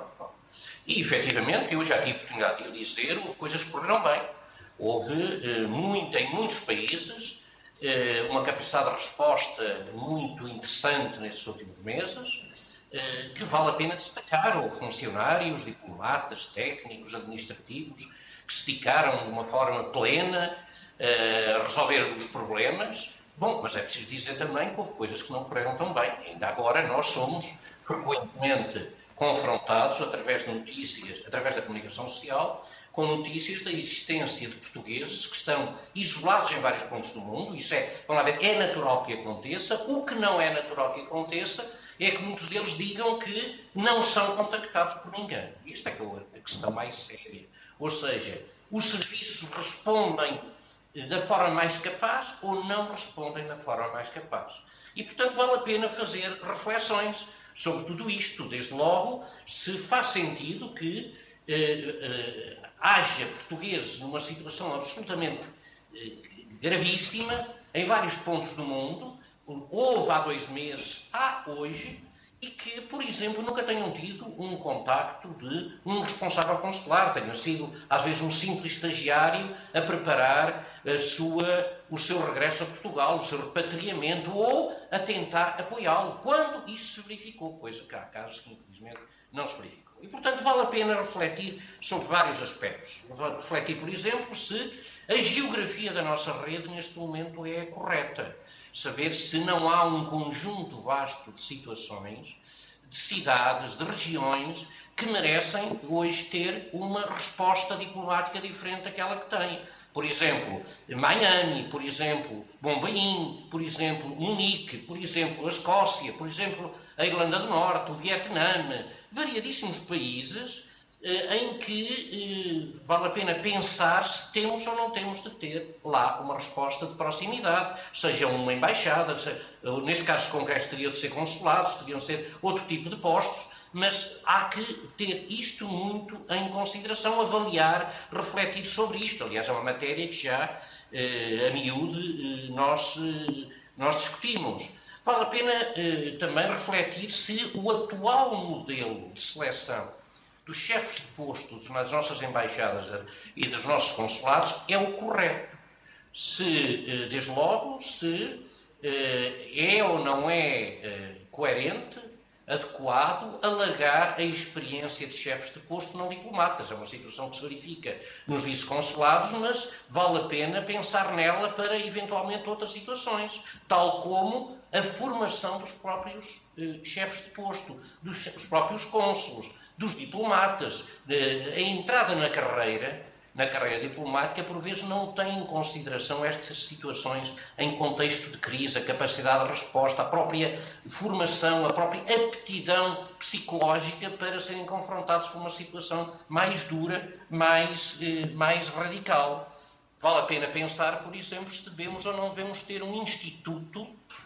E, efetivamente, eu já tive a oportunidade de o dizer, houve coisas que correram bem. Houve, eh, muito, em muitos países, eh, uma capacidade de resposta muito interessante nesses últimos meses, eh, que vale a pena destacar. Houve funcionários, diplomatas, técnicos, administrativos, que se dedicaram de uma forma plena eh, a resolver os problemas. Bom, mas é preciso dizer também que houve coisas que não correram tão bem. Ainda agora nós somos frequentemente confrontados através de notícias, através da comunicação social, com notícias da existência de portugueses que estão isolados em vários pontos do mundo. Isso é, vamos lá ver, é natural que aconteça. O que não é natural que aconteça é que muitos deles digam que não são contactados por ninguém. Isto é que é a questão mais séria. Ou seja, os serviços respondem da forma mais capaz ou não respondem da forma mais capaz. E, portanto, vale a pena fazer reflexões sobre tudo isto. Desde logo, se faz sentido que eh, eh, haja portugueses numa situação absolutamente eh, gravíssima em vários pontos do mundo, houve há dois meses, há hoje, e que, por exemplo, nunca tenham tido um contacto de um responsável consular, tenham sido, às vezes, um simples estagiário a preparar a sua, o seu regresso a Portugal, o seu repatriamento, ou a tentar apoiá-lo, quando isso se verificou, coisa que há casos que, infelizmente, não se verificou. E, portanto, vale a pena refletir sobre vários aspectos. Refletir, por exemplo, se a geografia da nossa rede, neste momento, é correta. Saber se não há um conjunto vasto de situações, de cidades, de regiões, que merecem hoje ter uma resposta diplomática diferente daquela que têm. Por exemplo, Miami, por exemplo, Bombaim, por exemplo, Munique, por exemplo, a Escócia, por exemplo, a Irlanda do Norte, o Vietnã, variadíssimos países em que eh, vale a pena pensar se temos ou não temos de ter lá uma resposta de proximidade, seja uma embaixada, seja, nesse caso concretos teriam de ser consulados, teriam de ser outro tipo de postos, mas há que ter isto muito em consideração, avaliar, refletir sobre isto. Aliás, é uma matéria que já a miúde nós, nós discutimos. Vale a pena também refletir se o atual modelo de seleção dos chefes de postos nas nossas embaixadas e dos nossos consulados é o correto. Se, desde logo, se é ou não é coerente, adequado, alargar a experiência de chefes de posto não diplomatas. É uma situação que se verifica nos vice-consulados, mas vale a pena pensar nela para, eventualmente, outras situações, tal como a formação dos próprios eh, chefes de posto, dos, dos próprios cônsulos, dos diplomatas, eh, a entrada na carreira, na carreira diplomática, por vezes não tem em consideração estas situações em contexto de crise, a capacidade de resposta, a própria formação, a própria aptidão psicológica para serem confrontados com uma situação mais dura, mais, eh, mais radical. Vale a pena pensar, por exemplo, se devemos ou não devemos ter um instituto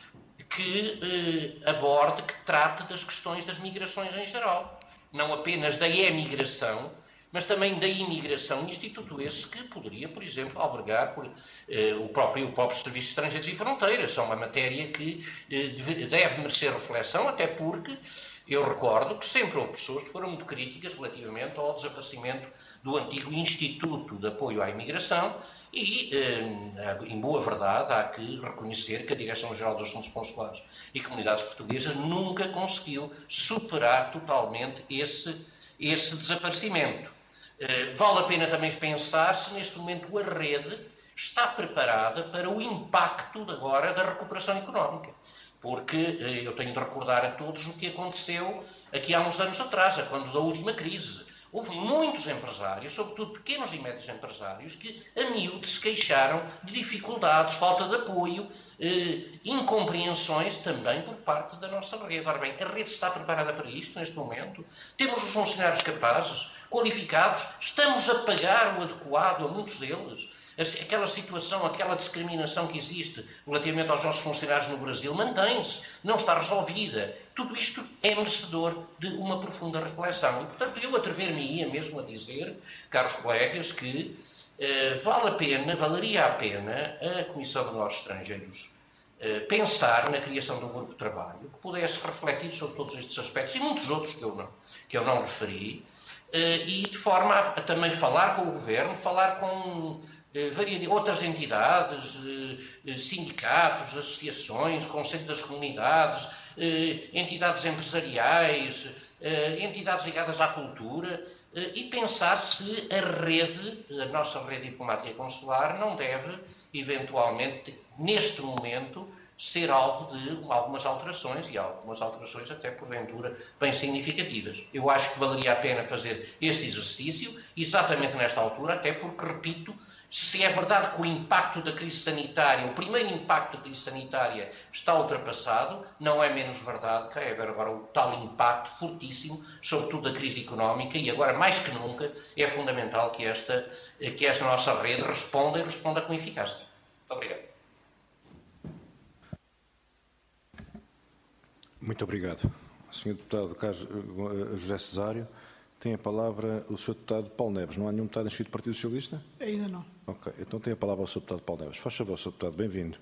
que eh, aborde, que trate das questões das migrações em geral. Não apenas da emigração, mas também da imigração, instituto esse que poderia, por exemplo, albergar por, eh, o, próprio, o próprio Serviço de Estrangeiros e Fronteiras. São uma matéria que eh, deve, deve merecer reflexão, até porque eu recordo que sempre houve pessoas que foram muito críticas relativamente ao desaparecimento do antigo Instituto de Apoio à Imigração e, eh, em boa verdade, há que reconhecer que a Direção-Geral dos Assuntos Consulares e Comunidades Portuguesas nunca conseguiu superar totalmente esse, esse desaparecimento. Vale a pena também pensar se neste momento a rede está preparada para o impacto agora da recuperação económica. Porque eu tenho de recordar a todos o que aconteceu aqui há uns anos atrás, quando da última crise. Houve muitos empresários, sobretudo pequenos e médios empresários, que a miúde se queixaram de dificuldades, falta de apoio, eh, incompreensões também por parte da nossa rede. Ora bem, a rede está preparada para isto neste momento? Temos os funcionários capazes, qualificados? Estamos a pagar o adequado a muitos deles? Aquela situação, aquela discriminação que existe relativamente aos nossos funcionários no Brasil mantém-se, não está resolvida. Tudo isto é merecedor de uma profunda reflexão. E, portanto, eu atrever-me-ia mesmo a dizer, caros colegas, que eh, vale a pena, valeria a pena a Comissão de Negócios Estrangeiros eh, pensar na criação de um grupo de trabalho que pudesse refletir sobre todos estes aspectos e muitos outros que eu não, que eu não referi, eh, e de forma a, a também falar com o Governo, falar com outras entidades, sindicatos, associações, Conselho das Comunidades, entidades empresariais, entidades ligadas à cultura, e pensar se a rede, a nossa rede diplomática e consular, não deve, eventualmente, neste momento, ser alvo de algumas alterações, e algumas alterações até, porventura, bem significativas. Eu acho que valeria a pena fazer este exercício, exatamente nesta altura, até porque, repito, se é verdade que o impacto da crise sanitária, o primeiro impacto da crise sanitária está ultrapassado, não é menos verdade que é haver agora o tal impacto fortíssimo, sobretudo da crise económica, e agora, mais que nunca, é fundamental que esta, que esta nossa rede responda e responda com eficácia. Muito obrigado. Muito obrigado. senhor Deputado Carlos, José Cesário, tem a palavra o senhor Deputado Paulo Neves. Não há nenhum deputado inscrito do Partido Socialista? Ainda não. Ok, então tem a palavra o senhor Deputado Paulo Neves. Faz favor, senhor Deputado, bem-vindo.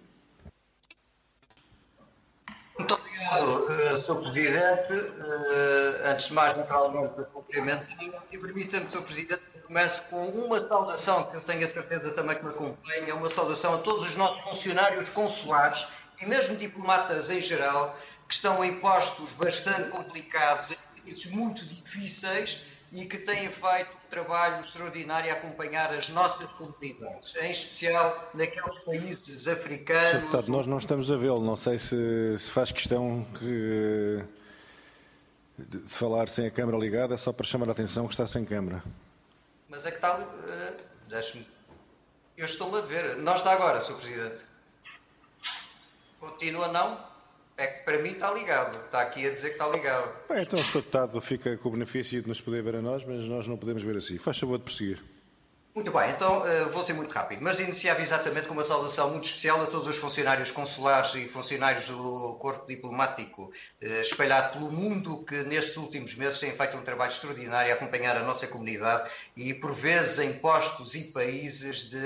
Muito obrigado, senhor Presidente. Antes de mais, naturalmente, cumprimento e permita-me, senhor Presidente, que comece com uma saudação que eu tenho a certeza também que me acompanha, uma saudação a todos os nossos funcionários consulares e mesmo diplomatas em geral, que estão em postos bastante complicados, em países muito difíceis e que têm feito um trabalho extraordinário a acompanhar as nossas comunidades, em especial naqueles países africanos. senhor Deputado, nós não estamos a vê-lo, não sei se, se faz questão que, de falar sem a câmara ligada, é só para chamar a atenção que está sem câmara. Mas é que tal, uh, deixe-me, eu estou-me a ver, não está agora, senhor Presidente. Continua não? É que para mim está ligado, está aqui a dizer que está ligado. Bem, então o senhor Deputado fica com o benefício de nos poder ver a nós, mas nós não podemos ver assim. Faz favor de prosseguir. Muito bem, então uh, vou ser muito rápido, mas iniciava exatamente com uma saudação muito especial a todos os funcionários consulares e funcionários do corpo diplomático uh, espalhado pelo mundo que nestes últimos meses têm feito um trabalho extraordinário a acompanhar a nossa comunidade e por vezes em postos e países de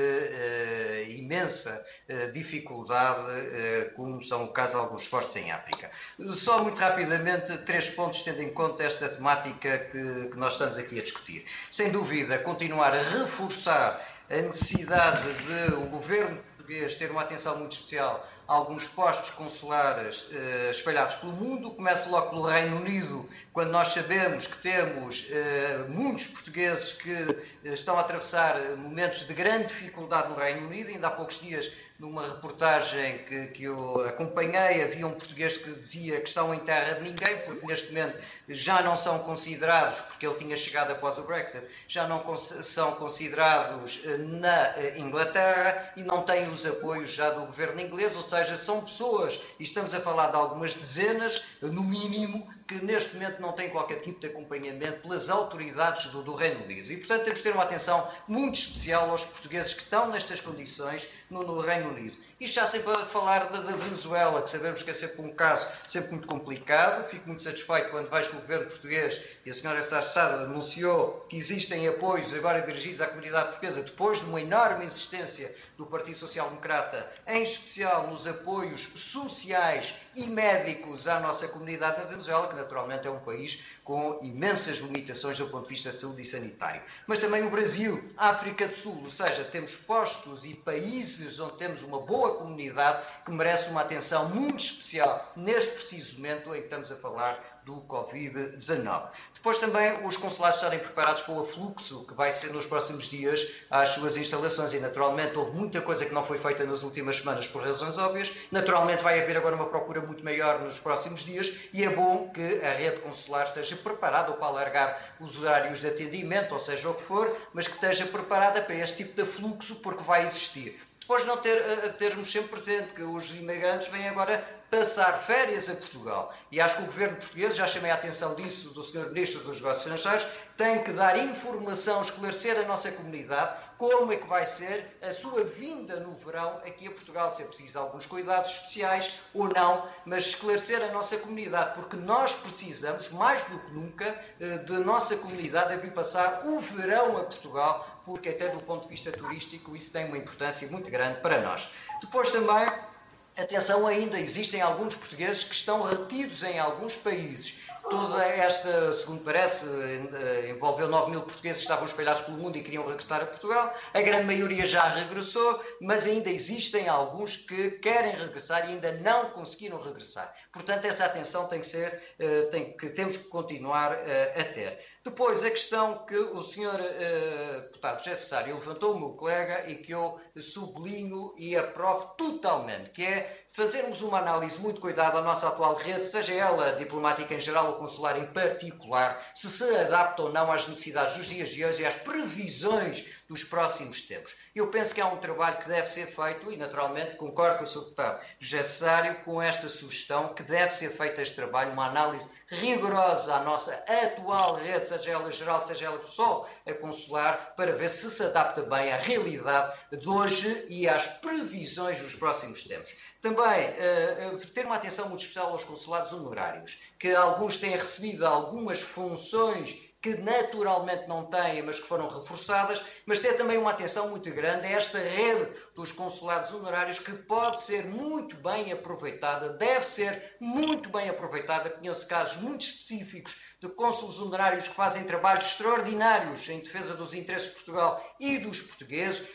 uh, imensa uh, dificuldade, uh, como são o caso de alguns postos em África. Só muito rapidamente três pontos tendo em conta esta temática que, que nós estamos aqui a discutir. Sem dúvida, continuar a reforçar a necessidade de o governo português ter uma atenção muito especial a alguns postos consulares eh, espalhados pelo mundo. Começa logo pelo Reino Unido, quando nós sabemos que temos eh, muitos portugueses que eh, estão a atravessar momentos de grande dificuldade no Reino Unido. Ainda há poucos dias, numa reportagem que, que eu acompanhei, havia um português que dizia que estão em terra de ninguém, porque neste momento já não são considerados, porque ele tinha chegado após o Brexit, já não cons são considerados na Inglaterra e não têm os apoios já do governo inglês, ou seja, são pessoas, e estamos a falar de algumas dezenas, no mínimo, que neste momento não têm qualquer tipo de acompanhamento pelas autoridades do, do Reino Unido. E, portanto, temos de ter uma atenção muito especial aos portugueses que estão nestas condições no, no Reino Unido. Isto já sempre a falar da, da Venezuela, que sabemos que é sempre um caso sempre muito complicado. Fico muito satisfeito quando vejo que o governo português e a senhora Sá anunciou que existem apoios agora dirigidos à comunidade portuguesa, depois de uma enorme insistência do Partido Social Democrata, em especial nos apoios sociais e médicos à nossa comunidade na Venezuela, que naturalmente é um país com imensas limitações do ponto de vista de saúde e sanitário. Mas também o Brasil, a África do Sul, ou seja, temos postos e países onde temos uma boa comunidade que merece uma atenção muito especial neste preciso momento em que estamos a falar do Covid dezanove. Depois também os consulados estarem preparados para o afluxo que vai ser nos próximos dias às suas instalações e naturalmente houve muita coisa que não foi feita nas últimas semanas por razões óbvias. Naturalmente vai haver agora uma procura muito maior nos próximos dias e é bom que a rede consular esteja preparada para alargar os horários de atendimento, ou seja o que for, mas que esteja preparada para este tipo de afluxo porque vai existir. Depois não ter, termos sempre presente que os imigrantes vêm agora passar férias a Portugal. E acho que o governo português, já chamei a atenção disso do senhor Ministro dos Negócios Estrangeiros, tem que dar informação, esclarecer a nossa comunidade como é que vai ser a sua vinda no verão aqui a Portugal, se é preciso alguns cuidados especiais ou não, mas esclarecer a nossa comunidade, porque nós precisamos, mais do que nunca, da nossa comunidade a vir passar o verão a Portugal, porque até do ponto de vista turístico isso tem uma importância muito grande para nós. Depois também, atenção ainda, existem alguns portugueses que estão retidos em alguns países. Toda esta, segundo parece, envolveu nove mil portugueses que estavam espalhados pelo mundo e queriam regressar a Portugal. A grande maioria já regressou, mas ainda existem alguns que querem regressar e ainda não conseguiram regressar. Portanto, essa atenção tem que ser, tem que, temos que continuar a ter. Depois, a questão que o senhor uh, deputado José Cesário levantou, o meu colega, e que eu sublinho e aprovo totalmente, que é fazermos uma análise muito cuidada à nossa atual rede, seja ela diplomática em geral ou consular em particular, se se adapta ou não às necessidades dos dias de hoje e às previsões dos próximos tempos. Eu penso que há um trabalho que deve ser feito e, naturalmente, concordo com o senhor deputado José Cesário com esta sugestão que deve ser feito este trabalho, uma análise rigorosa à nossa atual rede, seja ela geral, seja ela só a consular, para ver se se adapta bem à realidade de hoje e às previsões dos próximos tempos. Também uh, ter uma atenção muito especial aos consulados honorários, que alguns têm recebido algumas funções que naturalmente não têm, mas que foram reforçadas, mas ter também uma atenção muito grande a esta rede dos consulados honorários que pode ser muito bem aproveitada, deve ser muito bem aproveitada. Conheço casos muito específicos de cônsules honorários que fazem trabalhos extraordinários em defesa dos interesses de Portugal e dos portugueses,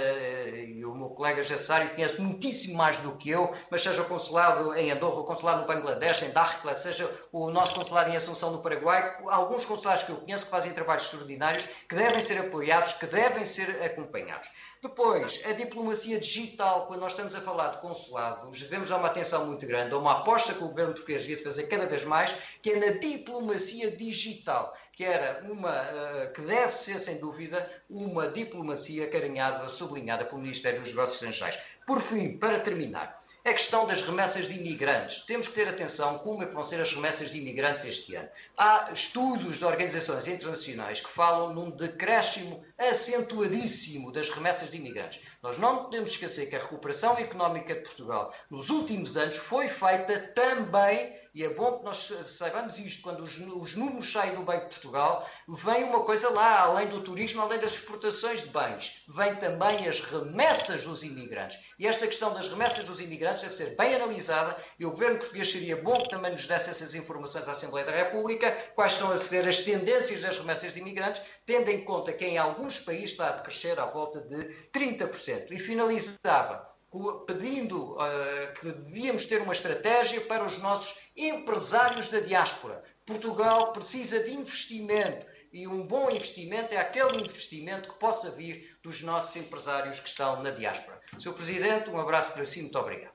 e o meu colega Jassário conhece muitíssimo mais do que eu, mas seja o consulado em Andorra, o consulado no Bangladesh, em Darkla, seja o nosso consulado em Assunção no Paraguai, alguns consulados que eu conheço que fazem trabalhos extraordinários, que devem ser apoiados, que devem ser acompanhados. Depois, a diplomacia digital, quando nós estamos a falar de consulados, devemos dar uma atenção muito grande, a uma aposta que o governo português devia fazer cada vez mais, que é na diplomacia digital, que era uma, uh, que deve ser, sem dúvida, uma diplomacia carinhada, sublinhada pelo Ministério dos Negócios Estrangeiros. Por fim, para terminar, É a questão das remessas de imigrantes. Temos que ter atenção como é que vão ser as remessas de imigrantes este ano. Há estudos de organizações internacionais que falam num decréscimo acentuadíssimo das remessas de imigrantes. Nós não podemos esquecer que a recuperação económica de Portugal nos últimos anos foi feita também, e é bom que nós saibamos isto, quando os, os números saem do Banco de Portugal, vem uma coisa lá, além do turismo, além das exportações de bens, vem também as remessas dos imigrantes. E esta questão das remessas dos imigrantes deve ser bem analisada, e o Governo português seria bom que também nos desse essas informações à Assembleia da República, quais estão a ser as tendências das remessas de imigrantes, tendo em conta que em alguns países está a decrescer à volta de trinta por cento. E finalizava pedindo uh, que devíamos ter uma estratégia para os nossos empresários da diáspora. Portugal precisa de investimento e um bom investimento é aquele investimento que possa vir dos nossos empresários que estão na diáspora. senhor Presidente, um abraço para si, muito obrigado.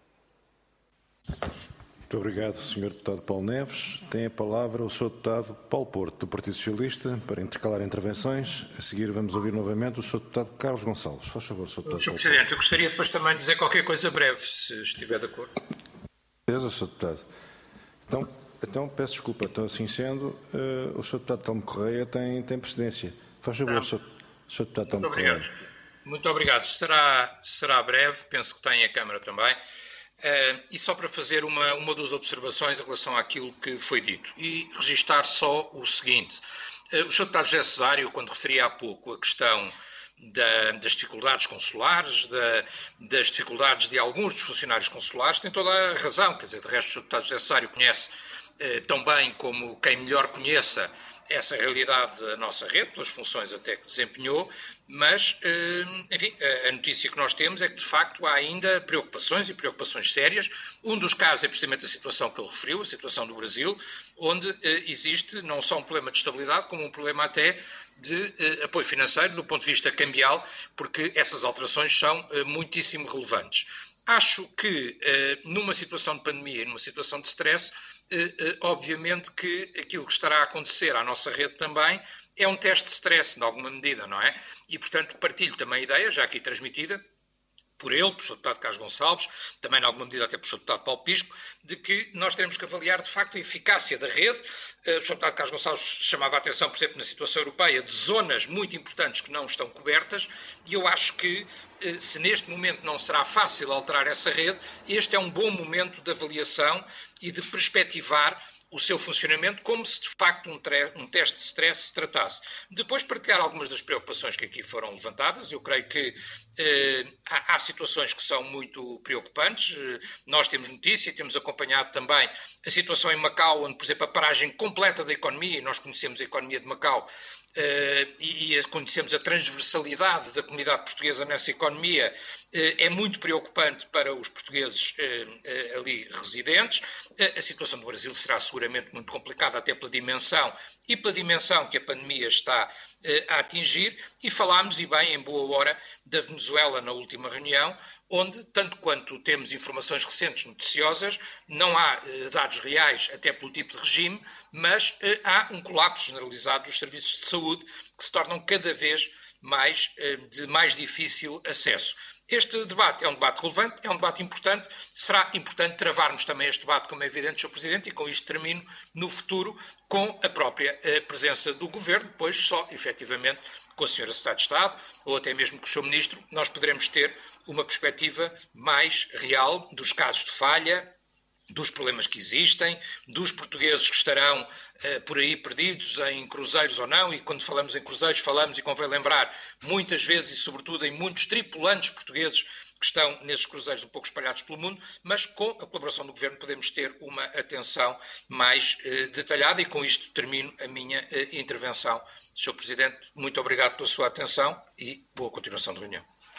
Muito obrigado, senhor Deputado Paulo Neves. Tem a palavra o senhor Deputado Paulo Porto, do Partido Socialista, para intercalar intervenções. A seguir vamos ouvir novamente o senhor Deputado Carlos Gonçalves. Faz favor, senhor Deputado. senhor Presidente, eu gostaria depois também de dizer qualquer coisa breve, se estiver de acordo. Beleza, senhor Deputado. Então, então peço desculpa. Então, assim sendo, uh, o senhor Deputado Telmo Correia tem, tem precedência. Faz favor, senhor Deputado Telmo Correia. Muito obrigado. Será, será breve, penso que tem a Câmara também. Uh, e só para fazer uma, uma ou duas observações em relação àquilo que foi dito e registar só o seguinte. Uh, o senhor Deputado José Cesário, quando referia há pouco a questão da, das dificuldades consulares, da, das dificuldades de alguns dos funcionários consulares, tem toda a razão. Quer dizer, de resto o senhor Deputado José Cesário conhece uh, tão bem como quem melhor conheça essa realidade da nossa rede, pelas funções até que desempenhou, mas, enfim, a notícia que nós temos é que, de facto, há ainda preocupações e preocupações sérias. Um dos casos é precisamente a situação que ele referiu, a situação do Brasil, onde existe não só um problema de estabilidade, como um problema até de apoio financeiro, do ponto de vista cambial, porque essas alterações são muitíssimo relevantes. Acho que, numa situação de pandemia e numa situação de stress, obviamente que aquilo que estará a acontecer à nossa rede também é um teste de stress, de alguma medida, não é? E, portanto, partilho também a ideia, já aqui transmitida, por ele, por senhor Deputado Carlos Gonçalves, também, em alguma medida, até por senhor Deputado Paulo Pisco, de que nós teremos que avaliar, de facto, a eficácia da rede. O senhor Deputado Carlos Gonçalves chamava a atenção, por exemplo, na situação europeia, de zonas muito importantes que não estão cobertas, e eu acho que, se neste momento não será fácil alterar essa rede, este é um bom momento de avaliação e de perspectivar o seu funcionamento como se de facto um, um teste de stress se tratasse. Depois partilhar algumas das preocupações que aqui foram levantadas. Eu creio que eh, há, há situações que são muito preocupantes. Eh, nós temos notícia, temos acompanhado também a situação em Macau, onde, por exemplo, a paragem completa da economia, e nós conhecemos a economia de Macau, Uh, e, e conhecemos a transversalidade da comunidade portuguesa nessa economia, uh, é muito preocupante para os portugueses uh, uh, ali residentes. Uh, a situação do Brasil será seguramente muito complicada, até pela dimensão e pela dimensão que a pandemia está uh, a atingir, e falámos, e bem, em boa hora, da Venezuela na última reunião, onde, tanto quanto temos informações recentes noticiosas, não há uh, dados reais, até pelo tipo de regime, mas uh, há um colapso generalizado dos serviços de saúde, que se tornam cada vez mais uh, de mais difícil acesso. Este debate é um debate relevante, é um debate importante. Será importante travarmos também este debate, como é evidente, senhor Presidente, e com isto termino, no futuro, com a própria uh, presença do Governo, depois só, efetivamente, com a senhora Secretária de Estado, ou até mesmo com o senhor Ministro, nós poderemos ter uma perspectiva mais real dos casos de falha, dos problemas que existem, dos portugueses que estarão uh, por aí perdidos em cruzeiros ou não, e quando falamos em cruzeiros falamos, e convém lembrar, muitas vezes e sobretudo em muitos tripulantes portugueses que estão nesses cruzeiros um pouco espalhados pelo mundo, mas com a colaboração do Governo podemos ter uma atenção mais uh, detalhada, e com isto termino a minha uh, intervenção. senhor Presidente, muito obrigado pela sua atenção e boa continuação de reunião.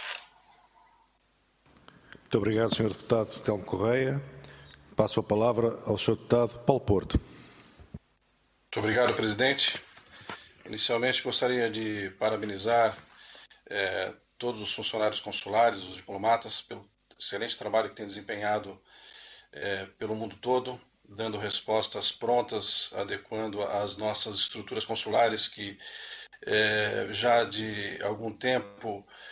Muito obrigado, senhor Deputado Telmo Correia. Passo a palavra ao senhor Deputado Paulo Porto. Muito obrigado, Presidente. Inicialmente, gostaria de parabenizar eh, todos os funcionários consulares, os diplomatas, pelo excelente trabalho que têm desempenhado eh, pelo mundo todo, dando respostas prontas, adequando às nossas estruturas consulares que eh, já de algum tempo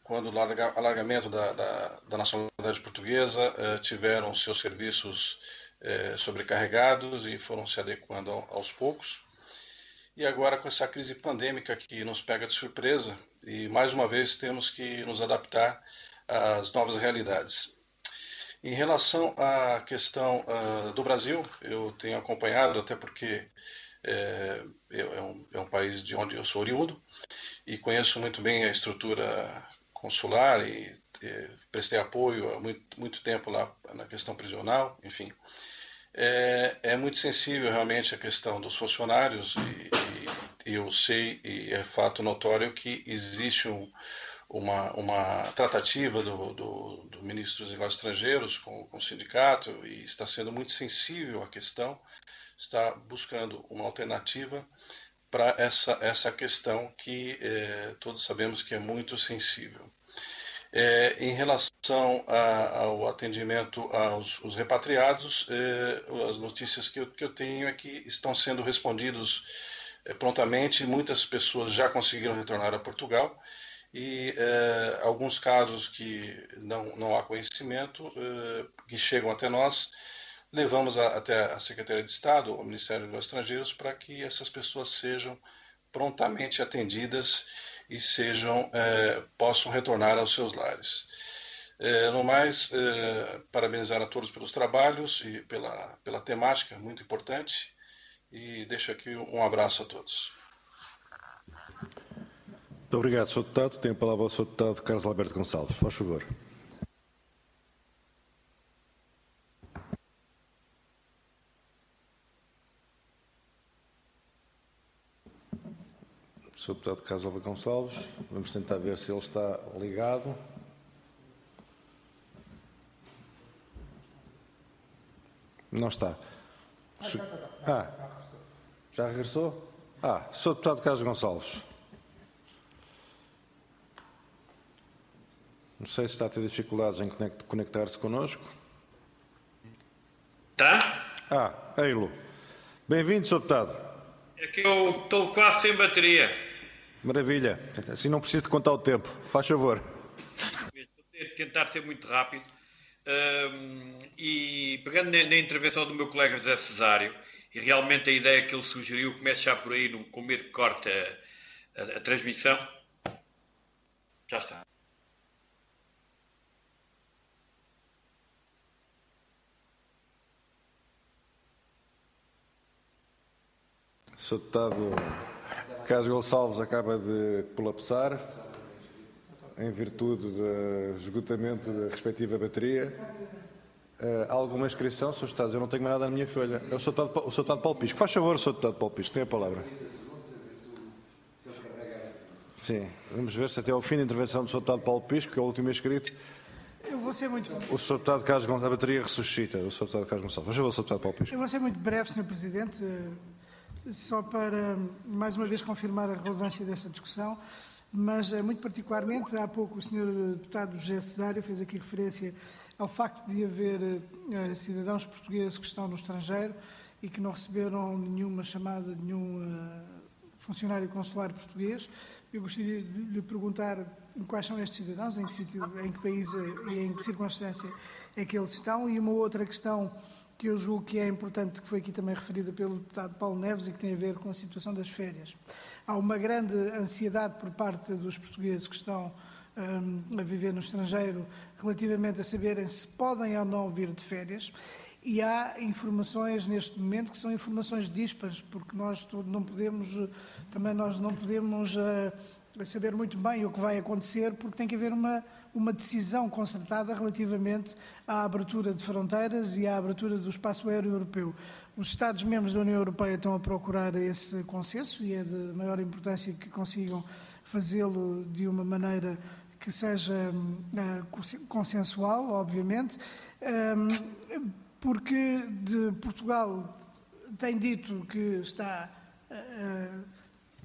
quando o alargamento da, da, da nacionalidade portuguesa, eh, tiveram seus serviços eh, sobrecarregados e foram se adequando aos poucos. E agora com essa crise pandêmica que nos pega de surpresa, e mais uma vez temos que nos adaptar às novas realidades. Em relação à questão uh, do Brasil, eu tenho acompanhado, até porque é, é, um, é um país de onde eu sou oriundo, e conheço muito bem a estrutura consular e, e prestei apoio há muito, muito tempo lá na questão prisional, enfim. É, é muito sensível realmente a questão dos funcionários e, e eu sei, e é fato notório, que existe um, uma, uma tratativa do, do, do ministro dos Negócios Estrangeiros com, com o sindicato e está sendo muito sensível à questão, está buscando uma alternativa para essa, essa questão que é, todos sabemos que é muito sensível. É, em relação a, ao atendimento aos, aos repatriados, é, as notícias que eu, que eu tenho é que estão sendo respondidos é, prontamente, muitas pessoas já conseguiram retornar a Portugal e é, alguns casos que não, não há conhecimento, é, que chegam até nós, levamos a, até a Secretaria de Estado, o Ministério dos Estrangeiros, para que essas pessoas sejam prontamente atendidas e sejam, eh, possam retornar aos seus lares. Eh, no mais, eh, parabenizar a todos pelos trabalhos e pela, pela temática, muito importante, e deixo aqui um abraço a todos. Muito obrigado, senhor Deputado. Tem a palavra o senhor Deputado Carlos Alberto Gonçalves. Faz favor. senhor Deputado Carlos Alberto Gonçalves, vamos tentar ver se ele está ligado. Não está. Ah, já regressou? Ah, senhor Deputado Carlos Gonçalves. Não sei se está a ter dificuldades em conectar-se connosco. Tá? Ah, ei-lo. Bem-vindo, senhor Deputado. É que eu estou quase sem bateria. Maravilha. Assim não preciso de contar o tempo. Faz favor. Vou ter que tentar ser muito rápido. Um, e pegando na, na intervenção do meu colega José Cesário, e realmente a ideia que ele sugeriu, começa já por aí, no, com medo que corte a, a, a transmissão. Já está. O senhor Deputado Carlos Gonçalves acaba de colapsar em virtude do esgotamento da respectiva bateria. Uh, há alguma inscrição, senhor Deputado? Eu não tenho mais nada na minha folha. É o senhor Deputado, o senhor Deputado Paulo Pisco. Faz favor, senhor Deputado Paulo Pisco, tem a palavra. Sim, vamos ver se até ao fim da intervenção do senhor Deputado Paulo Pisco, que é o último inscrito, Eu vou ser muito... o senhor Deputado Carlos Gonçalves, a bateria ressuscita. O senhor Deputado Carlos Gonçalves. Faz favor, senhor Deputado Paulo Pisco. Eu vou ser muito breve, senhor Presidente, só para, mais uma vez, confirmar a relevância dessa discussão, mas, muito particularmente, há pouco o senhor Deputado José Cesário fez aqui referência ao facto de haver uh, cidadãos portugueses que estão no estrangeiro e que não receberam nenhuma chamada de nenhum uh, funcionário consular português. Eu gostaria de lhe perguntar quais são estes cidadãos, em que sítio, em que país e em que circunstância é que eles estão, e uma outra questão que eu julgo que é importante, que foi aqui também referida pelo deputado Paulo Neves e que tem a ver com a situação das férias. Há uma grande ansiedade por parte dos portugueses que estão um, a viver no estrangeiro relativamente a saberem se podem ou não vir de férias, e há informações neste momento que são informações díspares, porque nós não podemos, também nós não podemos uh, saber muito bem o que vai acontecer, porque tem que haver uma, uma decisão concertada relativamente à abertura de fronteiras e à abertura do espaço aéreo europeu. Os Estados-membros da União Europeia estão a procurar esse consenso e é de maior importância que consigam fazê-lo de uma maneira que seja uh, consensual, obviamente, um, porque de Portugal tem dito que está uh,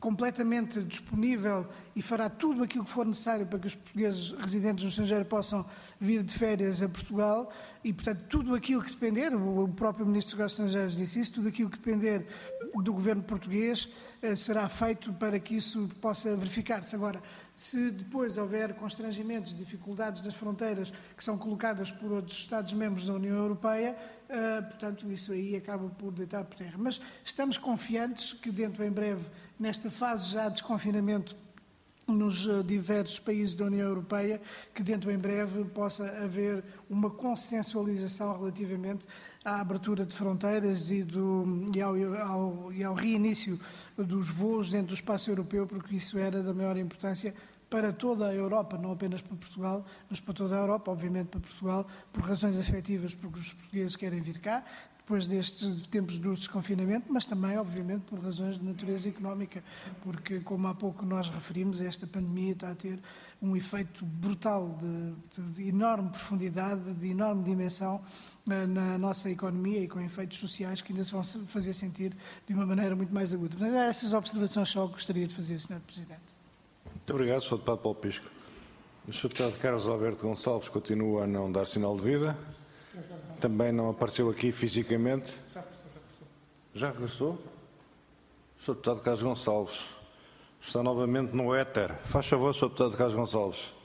completamente disponível e fará tudo aquilo que for necessário para que os portugueses residentes no estrangeiro possam vir de férias a Portugal e, portanto, tudo aquilo que depender, o próprio Ministro dos Negócios Estrangeiros disse isso, tudo aquilo que depender do governo português será feito para que isso possa verificar-se. Agora, se depois houver constrangimentos, dificuldades das fronteiras que são colocadas por outros Estados-membros da União Europeia, uh, portanto, isso aí acaba por deitar por terra. Mas estamos confiantes que dentro, em breve, nesta fase já de desconfinamento nos diversos países da União Europeia, que dentro em breve possa haver uma consensualização relativamente à abertura de fronteiras e, do, e, ao, ao, e ao reinício dos voos dentro do espaço europeu, porque isso era da maior importância para toda a Europa, não apenas para Portugal, mas para toda a Europa, obviamente para Portugal, por razões afetivas, porque os portugueses querem vir cá, depois destes tempos do desconfinamento, mas também, obviamente, por razões de natureza económica, porque, como há pouco nós referimos, esta pandemia está a ter um efeito brutal, de, de enorme profundidade, de enorme dimensão na, na nossa economia e com efeitos sociais que ainda se vão fazer sentir de uma maneira muito mais aguda. Portanto, eram essas observações só que gostaria de fazer, senhor Presidente. Muito obrigado, senhor Deputado Paulo Pisco. O senhor Deputado Carlos Alberto Gonçalves continua a não dar sinal de vida. Também não apareceu aqui fisicamente. Já regressou, já regressou. Já regressou? senhor Deputado Carlos Gonçalves está novamente no éter. Faz favor, senhor Deputado Carlos Gonçalves.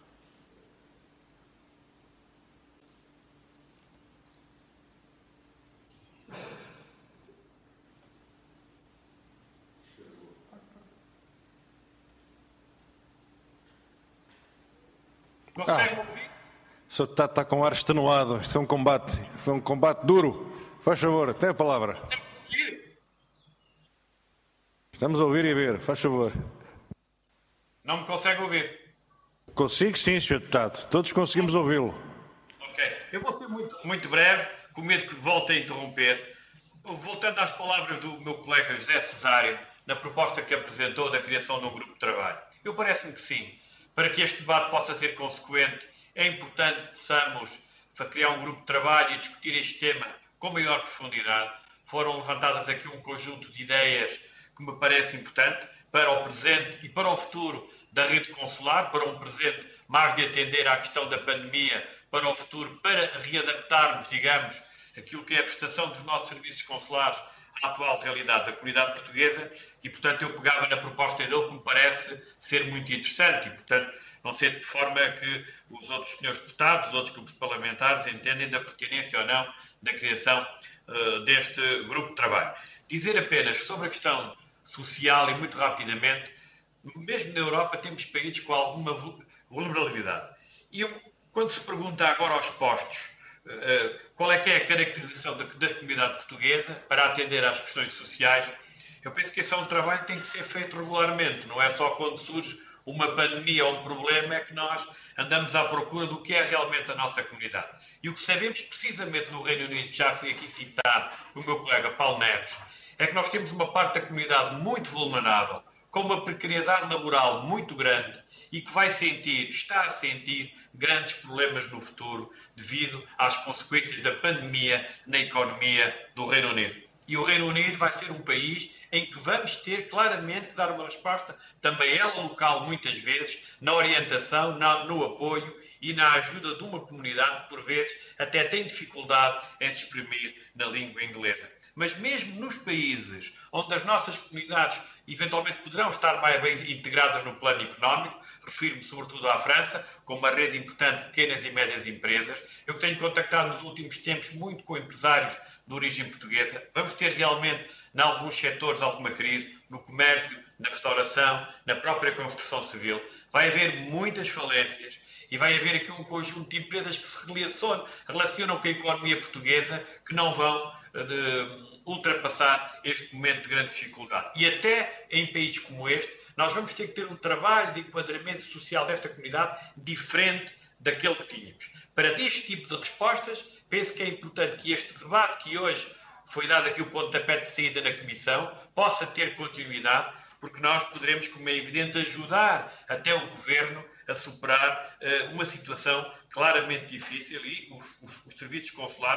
Consegue ouvir? O senhor Deputado está com ar extenuado. Isto foi um combate. Foi um combate duro. Faz favor, tem a palavra. Estamos a ouvir e a ver. Faz favor. Não me consegue ouvir? Consigo sim, senhor Deputado. Todos conseguimos ouvi-lo. Ok. Eu vou ser muito, muito breve, com medo que volte a interromper. Voltando às palavras do meu colega José Cesário, na proposta que apresentou da criação de um grupo de trabalho. Eu parece-me que sim. Para que este debate possa ser consequente, é importante que possamos criar um grupo de trabalho e discutir este tema com maior profundidade. Foram levantadas aqui um conjunto de ideias que me parece importante para o presente e para o futuro da rede consular, para um presente mais de atender à questão da pandemia, para o futuro, para readaptarmos, digamos, aquilo que é a prestação dos nossos serviços consulares à atual realidade da comunidade portuguesa e, portanto, eu pegava na proposta dele que me parece ser muito interessante e, portanto, não sei de que forma é que os outros senhores deputados, os outros grupos parlamentares entendem da pertinência ou não da criação uh, deste grupo de trabalho. Dizer apenas sobre a questão social e muito rapidamente, mesmo na Europa temos países com alguma vulnerabilidade. E eu, quando se pergunta agora aos postos uh, qual é que é a caracterização da, da comunidade portuguesa para atender às questões sociais, eu penso que esse é um trabalho que tem que ser feito regularmente, não é só quando surge uma pandemia ou um problema é que nós andamos à procura do que é realmente a nossa comunidade. E o que sabemos precisamente no Reino Unido, que já foi aqui citado pelo meu colega Paulo Neves, é que nós temos uma parte da comunidade muito vulnerável, com uma precariedade laboral muito grande e que vai sentir, está a sentir, grandes problemas no futuro devido às consequências da pandemia na economia do Reino Unido. E o Reino Unido vai ser um país em que vamos ter claramente que dar uma resposta, também ela local muitas vezes, na orientação, na, no apoio e na ajuda de uma comunidade que por vezes até tem dificuldade em se exprimir na língua inglesa. Mas mesmo nos países onde as nossas comunidades eventualmente poderão estar mais bem integradas no plano económico, refiro-me sobretudo à França, com uma rede importante de pequenas e médias empresas, eu tenho contactado nos últimos tempos muito com empresários de origem portuguesa. Vamos ter realmente, em alguns setores, alguma crise, no comércio, na restauração, na própria construção civil. Vai haver muitas falências e vai haver aqui um conjunto de empresas que se relacionam, relacionam com a economia portuguesa que não vão de ultrapassar este momento de grande dificuldade. E até em países como este, nós vamos ter que ter um trabalho de enquadramento social desta comunidade diferente daquele que tínhamos. Para este tipo de respostas, penso que é importante que este debate que hoje foi dado aqui o pontapé de saída na Comissão possa ter continuidade, porque nós poderemos, como é evidente, ajudar até o Governo a superar uh, uma situação claramente difícil e os, os, os serviços consulares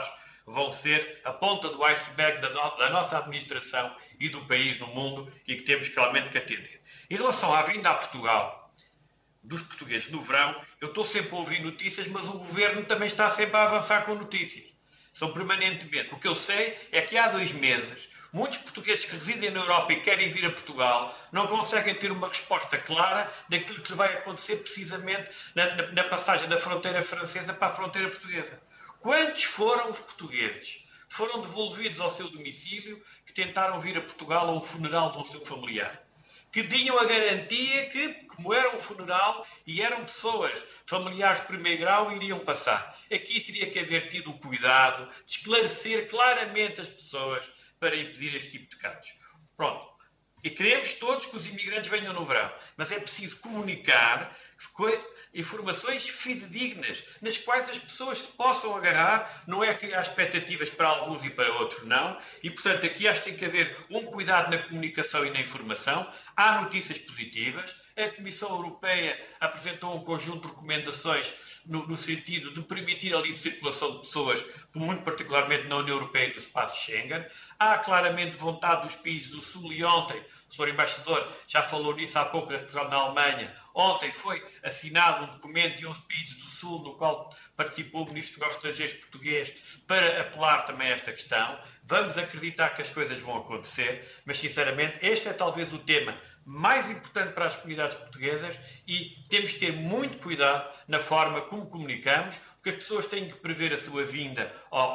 vão ser a ponta do iceberg da, no, da nossa administração e do país no mundo e que temos claramente que atender. Em relação à vinda a Portugal dos portugueses no verão, eu estou sempre a ouvir notícias, mas o governo também está sempre a avançar com notícias. São permanentemente. O que eu sei é que há dois meses, muitos portugueses que residem na Europa e querem vir a Portugal não conseguem ter uma resposta clara daquilo que vai acontecer precisamente na, na, na passagem da fronteira francesa para a fronteira portuguesa. Quantos foram os portugueses que foram devolvidos ao seu domicílio, que tentaram vir a Portugal a um funeral do seu familiar? Que tinham a garantia que, como era um funeral e eram pessoas familiares de primeiro grau, iriam passar. Aqui teria que haver tido o cuidado de esclarecer claramente as pessoas para impedir este tipo de casos. Pronto. E queremos todos que os imigrantes venham no verão, mas é preciso comunicar informações fidedignas, nas quais as pessoas se possam agarrar, não é criar expectativas para alguns e para outros não, e portanto aqui acho que tem que haver um cuidado na comunicação e na informação. Há notícias positivas, a Comissão Europeia apresentou um conjunto de recomendações no, no sentido de permitir a livre circulação de pessoas, muito particularmente na União Europeia e no espaço Schengen. Há claramente vontade dos países do Sul e ontem, o senhor Embaixador já falou nisso há pouco na Alemanha, ontem foi assinado um documento de onze países do Sul, no qual participou o Ministro dos Estrangeiros português, para apelar também a esta questão. Vamos acreditar que as coisas vão acontecer, mas sinceramente este é talvez o tema mais importante para as comunidades portuguesas e temos que ter muito cuidado na forma como comunicamos, porque as pessoas têm que prever a sua vinda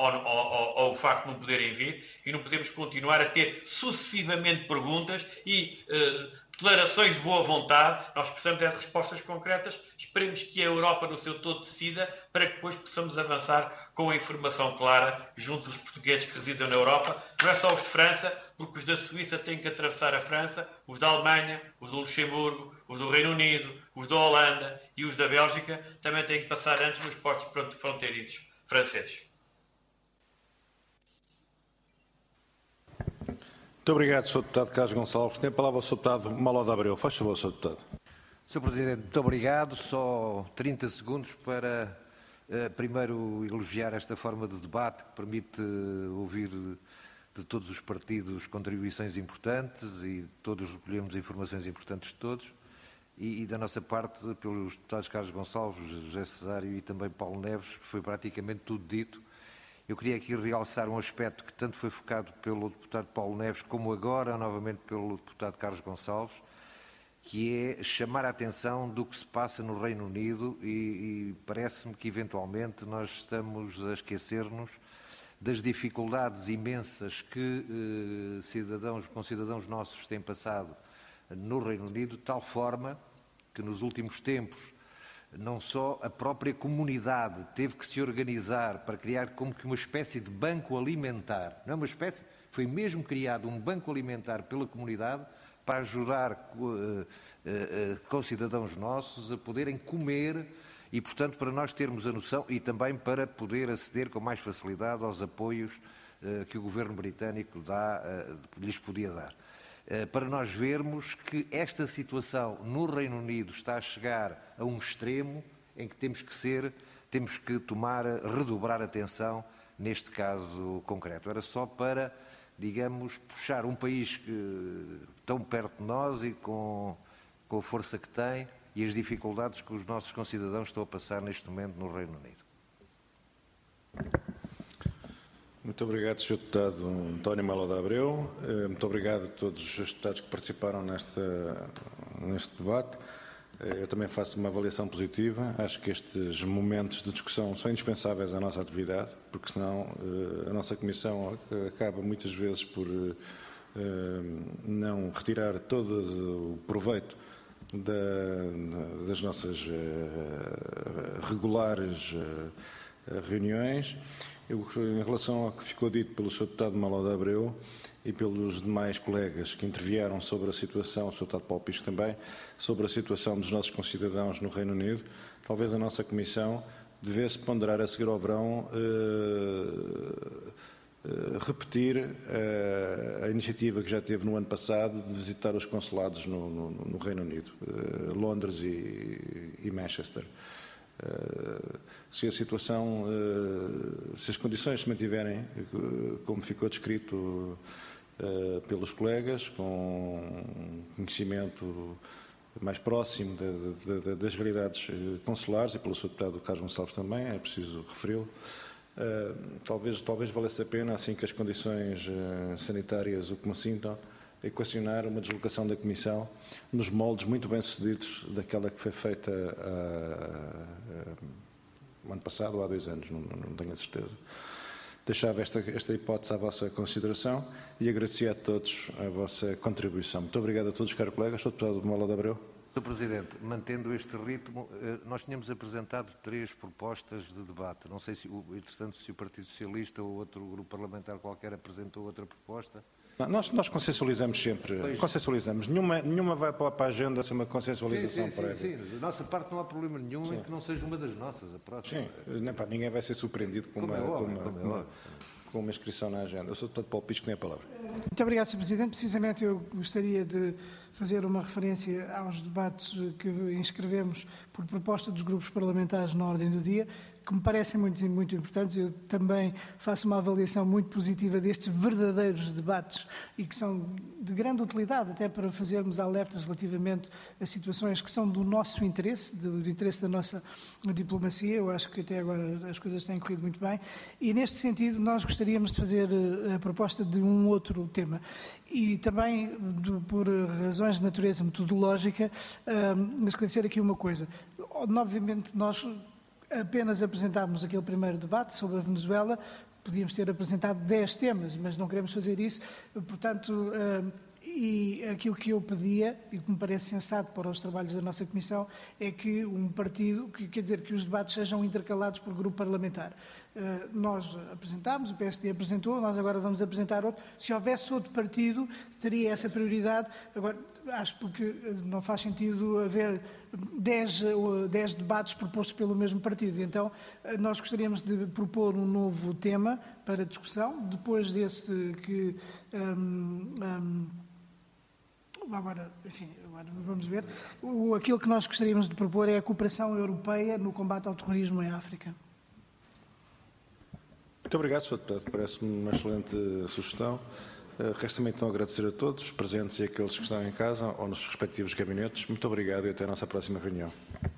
ao facto de não poderem vir e não podemos continuar a ter sucessivamente perguntas e uh, declarações de boa vontade. Nós precisamos de respostas concretas. Esperemos que a Europa no seu todo decida para que depois possamos avançar com a informação clara junto dos portugueses que residem na Europa. Não é só os de França, porque os da Suíça têm que atravessar a França, os da Alemanha, os do Luxemburgo, os do Reino Unido, os da Holanda e os da Bélgica também têm que passar antes nos portos fronteiriços franceses. Muito obrigado, senhor Deputado Carlos Gonçalves. Tem a palavra o senhor Deputado Malo de Abreu. Faz favor, senhor Deputado. senhor Presidente, muito obrigado. Só trinta segundos para uh, primeiro elogiar esta forma de debate que permite uh, ouvir de, de todos os partidos contribuições importantes e todos recolhemos informações importantes de todos. E, e da nossa parte, pelos deputados Carlos Gonçalves, José Cesário e também Paulo Neves, que foi praticamente tudo dito. Eu queria aqui realçar um aspecto que tanto foi focado pelo deputado Paulo Neves, como agora novamente pelo deputado Carlos Gonçalves, que é chamar a atenção do que se passa no Reino Unido e, e parece-me que eventualmente nós estamos a esquecer-nos das dificuldades imensas que eh, cidadãos, concidadãos nossos têm passado no Reino Unido, de tal forma que nos últimos tempos não só a própria comunidade teve que se organizar para criar como que uma espécie de banco alimentar, não é uma espécie, foi mesmo criado um banco alimentar pela comunidade para ajudar uh, uh, uh, concidadãos nossos a poderem comer e, portanto, para nós termos a noção e também para poder aceder com mais facilidade aos apoios uh, que o governo britânico dá, uh, lhes podia dar. Para nós vermos que esta situação no Reino Unido está a chegar a um extremo em que temos que ser, temos que tomar, redobrar atenção neste caso concreto. Era só para, digamos, puxar um país que, tão perto de nós e com, com a força que tem e as dificuldades que os nossos concidadãos estão a passar neste momento no Reino Unido. Muito obrigado, senhor Deputado António Malo de Abreu. Muito obrigado a todos os deputados que participaram nesta, neste debate. Eu também faço uma avaliação positiva. Acho que estes momentos de discussão são indispensáveis à nossa atividade, porque senão a nossa Comissão acaba muitas vezes por não retirar todo o proveito da, das nossas regulares reuniões. Eu, em relação ao que ficou dito pelo senhor Deputado Malo de Abreu e pelos demais colegas que intervieram sobre a situação, o senhor Deputado Paulo Pisco também, sobre a situação dos nossos concidadãos no Reino Unido, talvez a nossa Comissão devesse ponderar a seguir ao verão eh, eh, repetir eh, a iniciativa que já teve no ano passado de visitar os consulados no, no, no Reino Unido, eh, Londres e, e Manchester. Se a situação, se as condições se mantiverem como ficou descrito pelos colegas, com conhecimento mais próximo de, de, das realidades consulares e pelo seu deputado Carlos Gonçalves também, é preciso referi-lo, talvez, talvez valesse a pena, assim que as condições sanitárias o consintam, equacionar uma deslocação da Comissão nos moldes muito bem-sucedidos daquela que foi feita no ano passado ou há dois anos, não, não tenho a certeza. Deixava esta, esta hipótese à vossa consideração e agradecia a todos a vossa contribuição. Muito obrigado a todos, caros colegas. Sou deputado de Mola de Abreu. senhor Presidente, mantendo este ritmo, nós tínhamos apresentado três propostas de debate. Não sei se, entretanto, se o Partido Socialista ou outro grupo parlamentar qualquer apresentou outra proposta. Não, nós, nós consensualizamos sempre. Pois. Consensualizamos. Nenhuma, nenhuma vai para a agenda sem uma consensualização sim, sim, prévia. Sim, sim. Da nossa parte não há problema nenhum sim. em que não seja uma das nossas, a próxima. Sim, não, pá, ninguém vai ser surpreendido com, uma, é óbvio, com, uma, uma, com uma inscrição na agenda. Eu sou deputado Paulo Pisco, nem a palavra. Muito obrigado, senhor Presidente. Precisamente eu gostaria de fazer uma referência aos debates que inscrevemos por proposta dos grupos parlamentares na ordem do dia, que me parecem muito, muito importantes. Eu também faço uma avaliação muito positiva destes verdadeiros debates e que são de grande utilidade até para fazermos alertas relativamente a situações que são do nosso interesse, do interesse da nossa diplomacia. Eu acho que até agora as coisas têm corrido muito bem e, neste sentido, nós gostaríamos de fazer a proposta de um outro tema. E também, de, por razões de natureza metodológica, um, esclarecer aqui uma coisa. Obviamente, nós apenas apresentámos aquele primeiro debate sobre a Venezuela, podíamos ter apresentado dez temas, mas não queremos fazer isso, portanto, e aquilo que eu pedia, e que me parece sensato para os trabalhos da nossa Comissão, é que um partido, que quer dizer que os debates sejam intercalados por grupo parlamentar. Nós apresentámos, o P S D apresentou, nós agora vamos apresentar outro. Se houvesse outro partido, teria essa prioridade. Agora, acho porque não faz sentido haver dez, dez debates propostos pelo mesmo partido. Então, nós gostaríamos de propor um novo tema para discussão, depois desse que... Um, um, Agora, enfim, agora vamos ver. O, aquilo que nós gostaríamos de propor é a cooperação europeia no combate ao terrorismo em África. Muito obrigado, senhor Deputado. Parece-me uma excelente sugestão. Uh, Resta-me então agradecer a todos, os presentes e aqueles que estão em casa ou nos respectivos gabinetes. Muito obrigado e até a nossa próxima reunião.